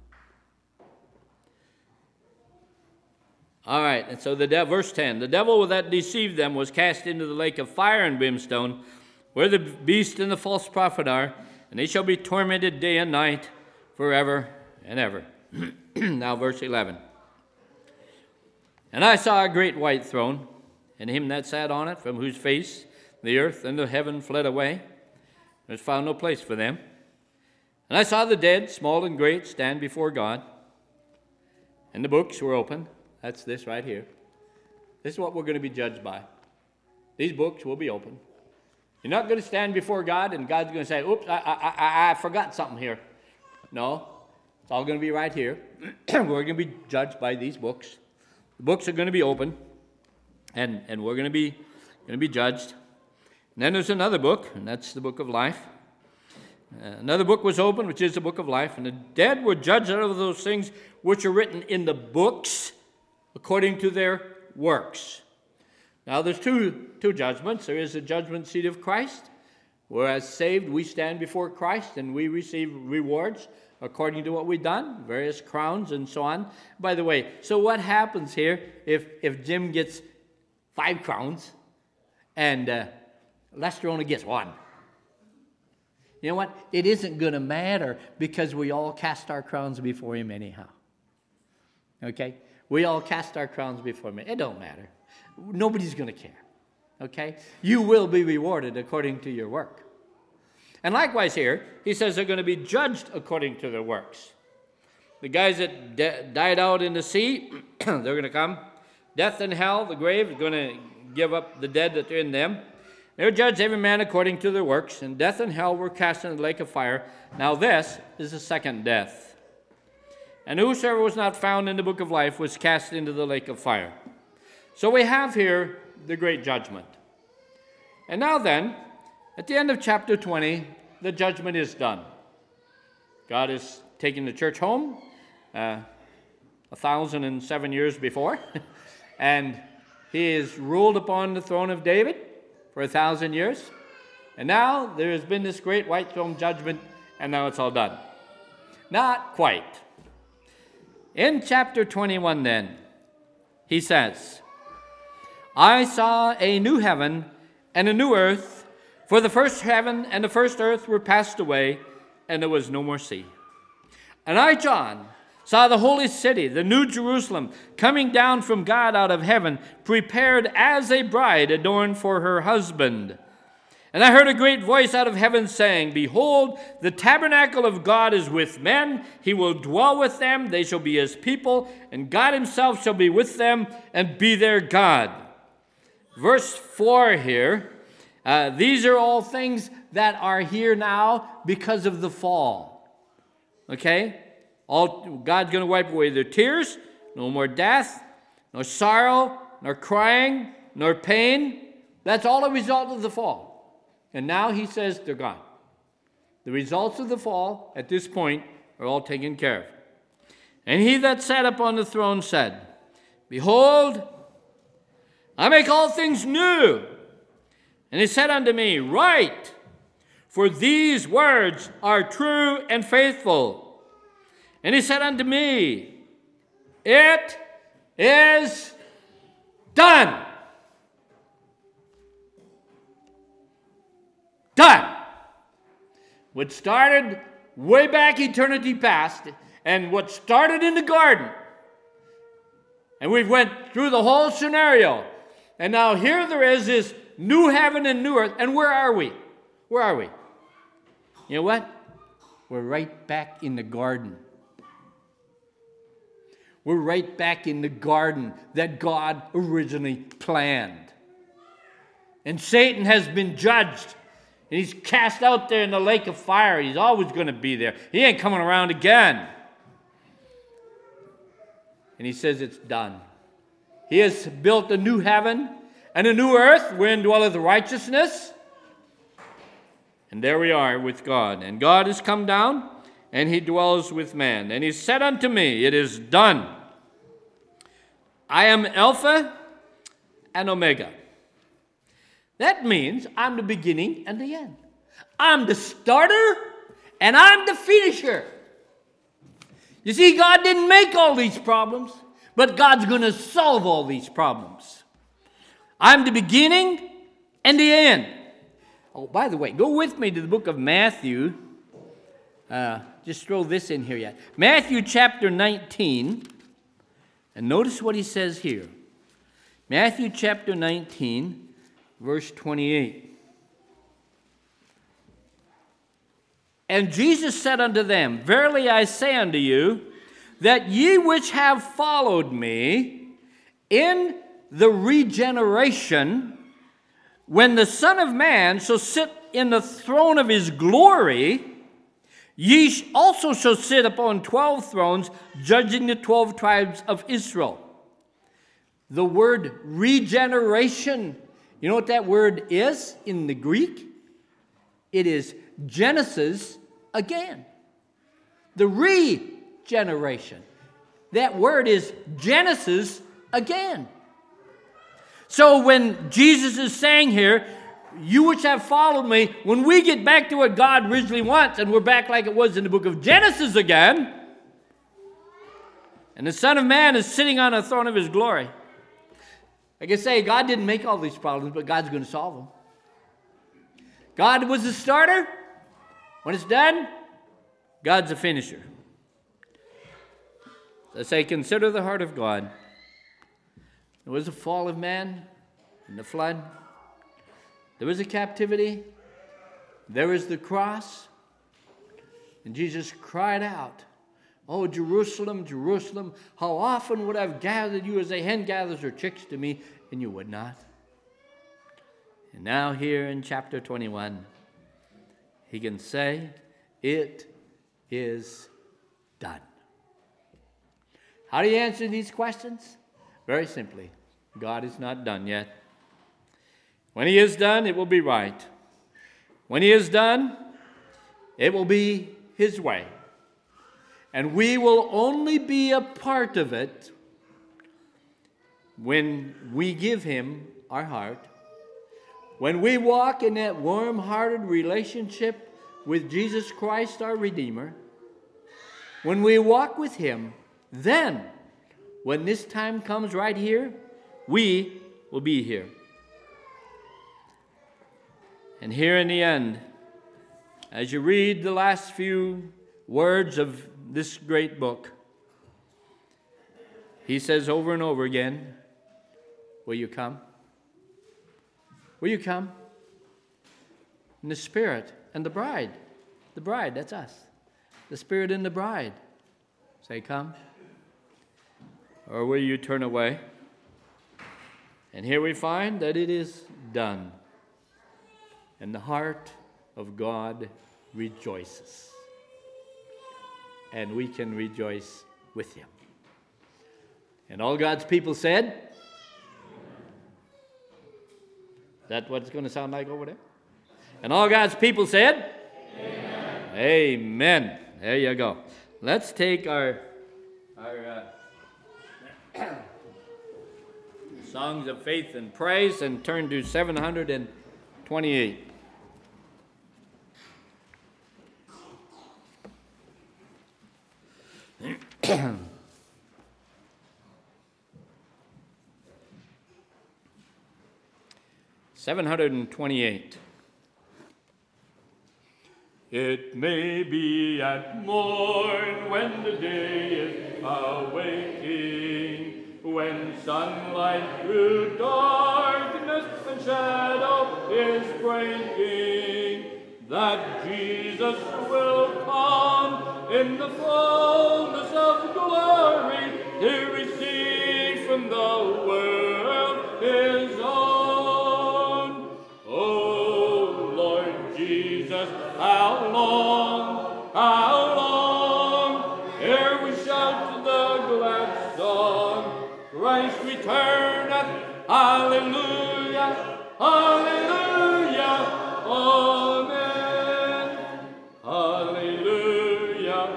All right, and so the de- verse ten, the devil that deceived them was cast into the lake of fire and brimstone, where the beast and the false prophet are, and they shall be tormented day and night forever and ever. Now verse eleven. And I saw a great white throne, and him that sat on it, from whose face the earth and the heaven fled away. There was found no place for them. And I saw the dead, small and great, stand before God. And the books were opened. That's this right here. This is what we're going to be judged by. These books will be open. You're not going to stand before God and God's going to say, oops, I, I, I, I forgot something here. No, it's all going to be right here. We're going to be judged by these books. The books are going to be open, and, and we're going to be going to be judged. And then there's another book, and that's the book of life. Uh, another book was opened, which is the book of life, and the dead were judged out of those things which are written in the books according to their works. Now there's two, two judgments. There is the judgment seat of Christ, whereas saved we stand before Christ and we receive rewards according to what we've done, various crowns and so on. By the way, so what happens here if, if Jim gets five crowns and uh, Lester only gets one? You know what? It isn't going to matter because we all cast our crowns before him anyhow. Okay? We all cast our crowns before him. It don't matter. Nobody's going to care. Okay? You will be rewarded according to your work. And likewise here, he says they're going to be judged according to their works. The guys that de- died out in the sea, they're going to come. Death and hell, the grave, is going to give up the dead that are in them. They're judged every man according to their works, and death and hell were cast into the lake of fire. Now this is the second death. And whosoever was not found in the book of life was cast into the lake of fire. So we have here the great judgment. And now then, at the end of chapter twenty, the judgment is done. God is taking the church home uh, a thousand and seven years before, and he is ruled upon the throne of David for a thousand years. And now there has been this great white throne judgment, and now it's all done. Not quite. In chapter twenty-one then, he says, I saw a new heaven and a new earth, for the first heaven and the first earth were passed away, and there was no more sea. And I, John, saw the holy city, the new Jerusalem, coming down from God out of heaven, prepared as a bride adorned for her husband. And I heard a great voice out of heaven saying, Behold, the tabernacle of God is with men. He will dwell with them. They shall be his people, and God himself shall be with them and be their God. Verse four here, uh, these are all things that are here now because of the fall. Okay? All, God's going to wipe away their tears. No more death, no sorrow, nor crying, nor pain. That's all a result of the fall. And now he says they're gone. The results of the fall at this point are all taken care of. And he that sat upon the throne said, Behold, I make all things new. And he said unto me, Write, for these words are true and faithful. And he said unto me, It is done. Done. What started way back eternity past, and what started in the garden. And we've went through the whole scenario. And now here there is this new heaven and new earth. And where are we? Where are we? You know what? We're right back in the garden. We're right back in the garden that God originally planned. And Satan has been judged. And he's cast out there in the lake of fire. He's always going to be there. He ain't coming around again. And he says it's done. He has built a new heaven and a new earth wherein dwelleth righteousness. And there we are with God. And God is come down, and he dwells with man. And he said unto me, It is done. I am Alpha and Omega. That means I'm the beginning and the end. I'm the starter, and I'm the finisher. You see, God didn't make all these problems, but God's going to solve all these problems. I'm the beginning and the end. Oh, by the way, go with me to the book of Matthew. Uh, just throw this in here yet. Matthew chapter nineteen. And notice what he says here. Matthew chapter nineteen, verse twenty-eight. And Jesus said unto them, Verily I say unto you, that ye which have followed me in the regeneration, when the Son of Man shall sit in the throne of his glory, ye also shall sit upon twelve thrones, judging the twelve tribes of Israel. The word regeneration, you know what that word is in the Greek? It is Genesis again. The regeneration. that word is Genesis again. So when Jesus is saying here, you which have followed me, when we get back to what God originally wants, and we're back like it was in the book of Genesis again, and the Son of Man is sitting on the throne of his glory. Like I say, God didn't make all these problems, but God's going to solve them. God was the starter. When it's done, God's the finisher. So I say, consider the heart of God. There was a fall of man in the flood. There was a captivity. There was the cross. And Jesus cried out, "Oh, Jerusalem, Jerusalem, how often would I have gathered you as a hen gathers her chicks to me, and you would not." And now here in chapter twenty-one, he can say, it is done. How do you answer these questions? Very simply, God is not done yet. When he is done, it will be right. When he is done, it will be his way. And we will only be a part of it when we give him our heart, when we walk in that warm-hearted relationship with Jesus Christ, our Redeemer. When we walk with him, then, when this time comes right here, we will be here. And here in the end, as you read the last few words of this great book, he says over and over again, will you come? Will you come? And the Spirit and the bride, the bride, that's us. The Spirit and the bride say, come. Or will you turn away? And here we find that it is done. And the heart of God rejoices. And we can rejoice with him. And all God's people said, is that what it's going to sound like over there? And all God's people said, amen. Amen. There you go. Let's take our, our uh, songs of faith and praise and turn to seven hundred twenty-eight. seven hundred twenty-eight. It may be at morn when the day is awaking, when sunlight through darkness and shadow is breaking, that Jesus will come in the fullness of glory to receive from the world his own. Oh, Lord Jesus, how long, how long, ere we shout the glad song, Christ returneth, hallelujah, hallelujah, amen, hallelujah,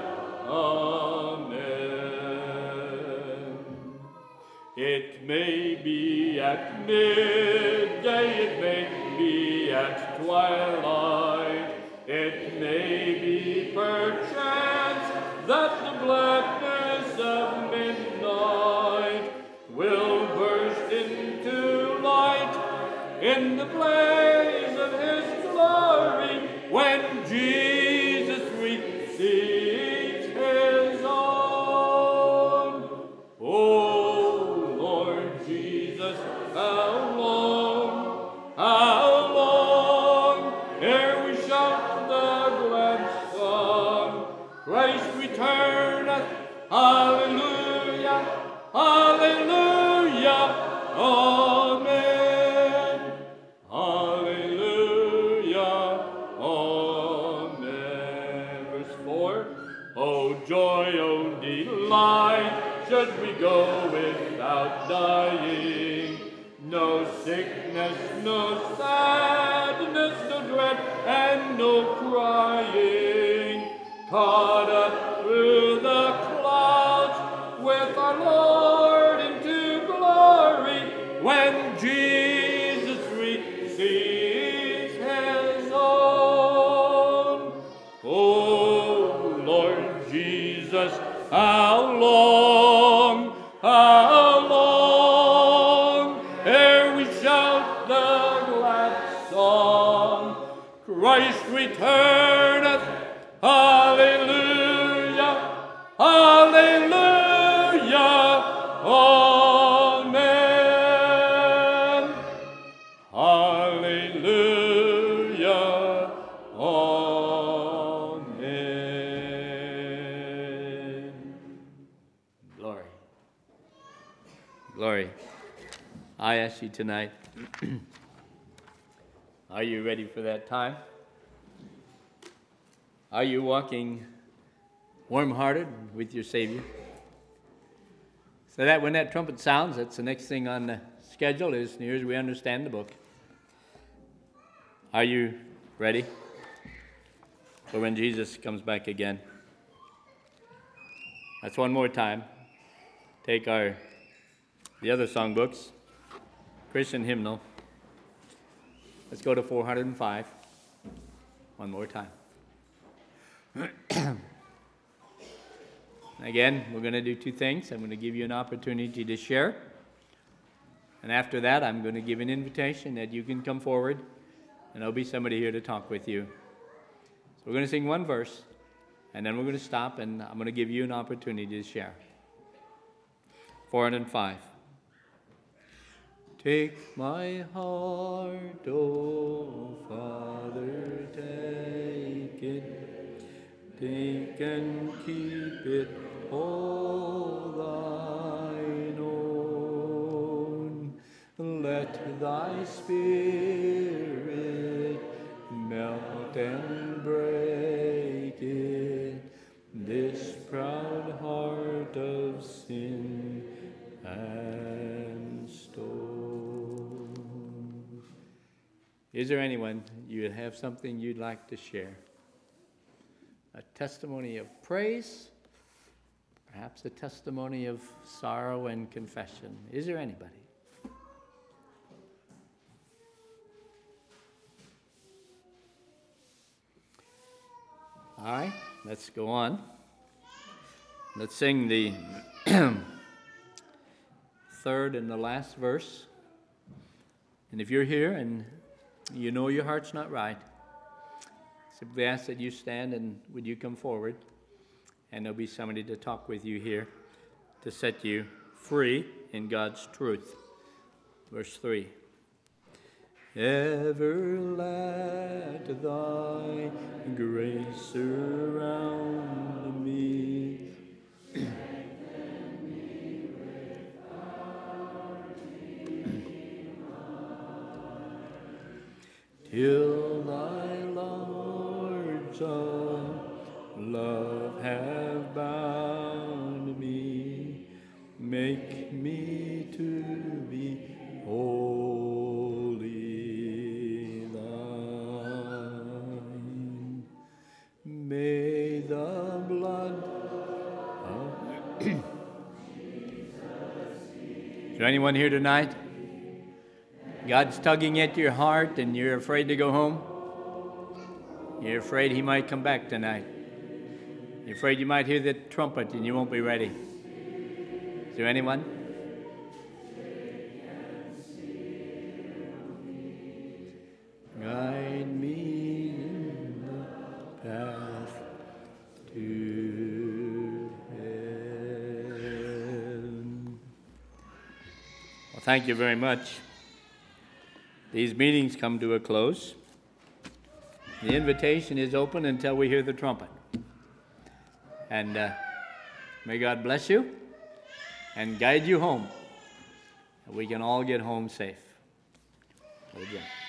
amen. It may be at midday, it may be at twilight, it may be perchance that the blackness of midnight will burst into light in the blaze of his glory when Jesus receives his own. Oh, Lord Jesus, how long, how long, ere we shout the glad song, Christ returneth, hallelujah, hallelujah, amen, hallelujah, amen. Verse four, oh joy, oh delight, should we go without dying, no sickness, no sadness, no dread, and no crying, caught up through the clouds with Jesus, how long, how long, ere we shout the glad song, Christ returneth, hallelujah, hallelujah, amen, hallelujah, amen. Glory. Glory. I ask you tonight, are you ready for that time? Are you walking warm-hearted with your Savior? So that when that trumpet sounds, that's the next thing on the schedule is near as we understand the book. Are you ready for when Jesus comes back again? That's one more time. Take our the other songbooks, Christian hymnal. Let's go to four hundred five. One more time. Again, we're going to do two things. I'm going to give you an opportunity to share. And after that, I'm going to give an invitation that you can come forward, and there'll be somebody here to talk with you. So we're going to sing one verse, and then we're going to stop, and I'm going to give you an opportunity to share. four hundred five. Take my heart, O Father, take it, take and keep it all thine own. Let thy spirit melt and break it, this proud heart of sin and stone. Is there anyone you have something you'd like to share? A testimony of praise, perhaps a testimony of sorrow and confession. Is there anybody? All right, let's go on. Let's sing the third and the last verse. And if you're here and you know your heart's not right, simply ask that you stand and would you come forward, and there'll be somebody to talk with you here to set you free in God's truth. Verse three. Ever let thy grace surround me, till thy large love have bound me, make me to be wholly thine. May the blood of Is there anyone here tonight? God's tugging at your heart and you're afraid to go home? You're afraid he might come back tonight. You're afraid you might hear the trumpet and you won't be ready. Is there anyone? Guide me in the path to heaven. Well, thank you very much. These meetings come to a close. The invitation is open until we hear the trumpet. And uh, may God bless you and guide you home. We can all get home safe. Brother Jim.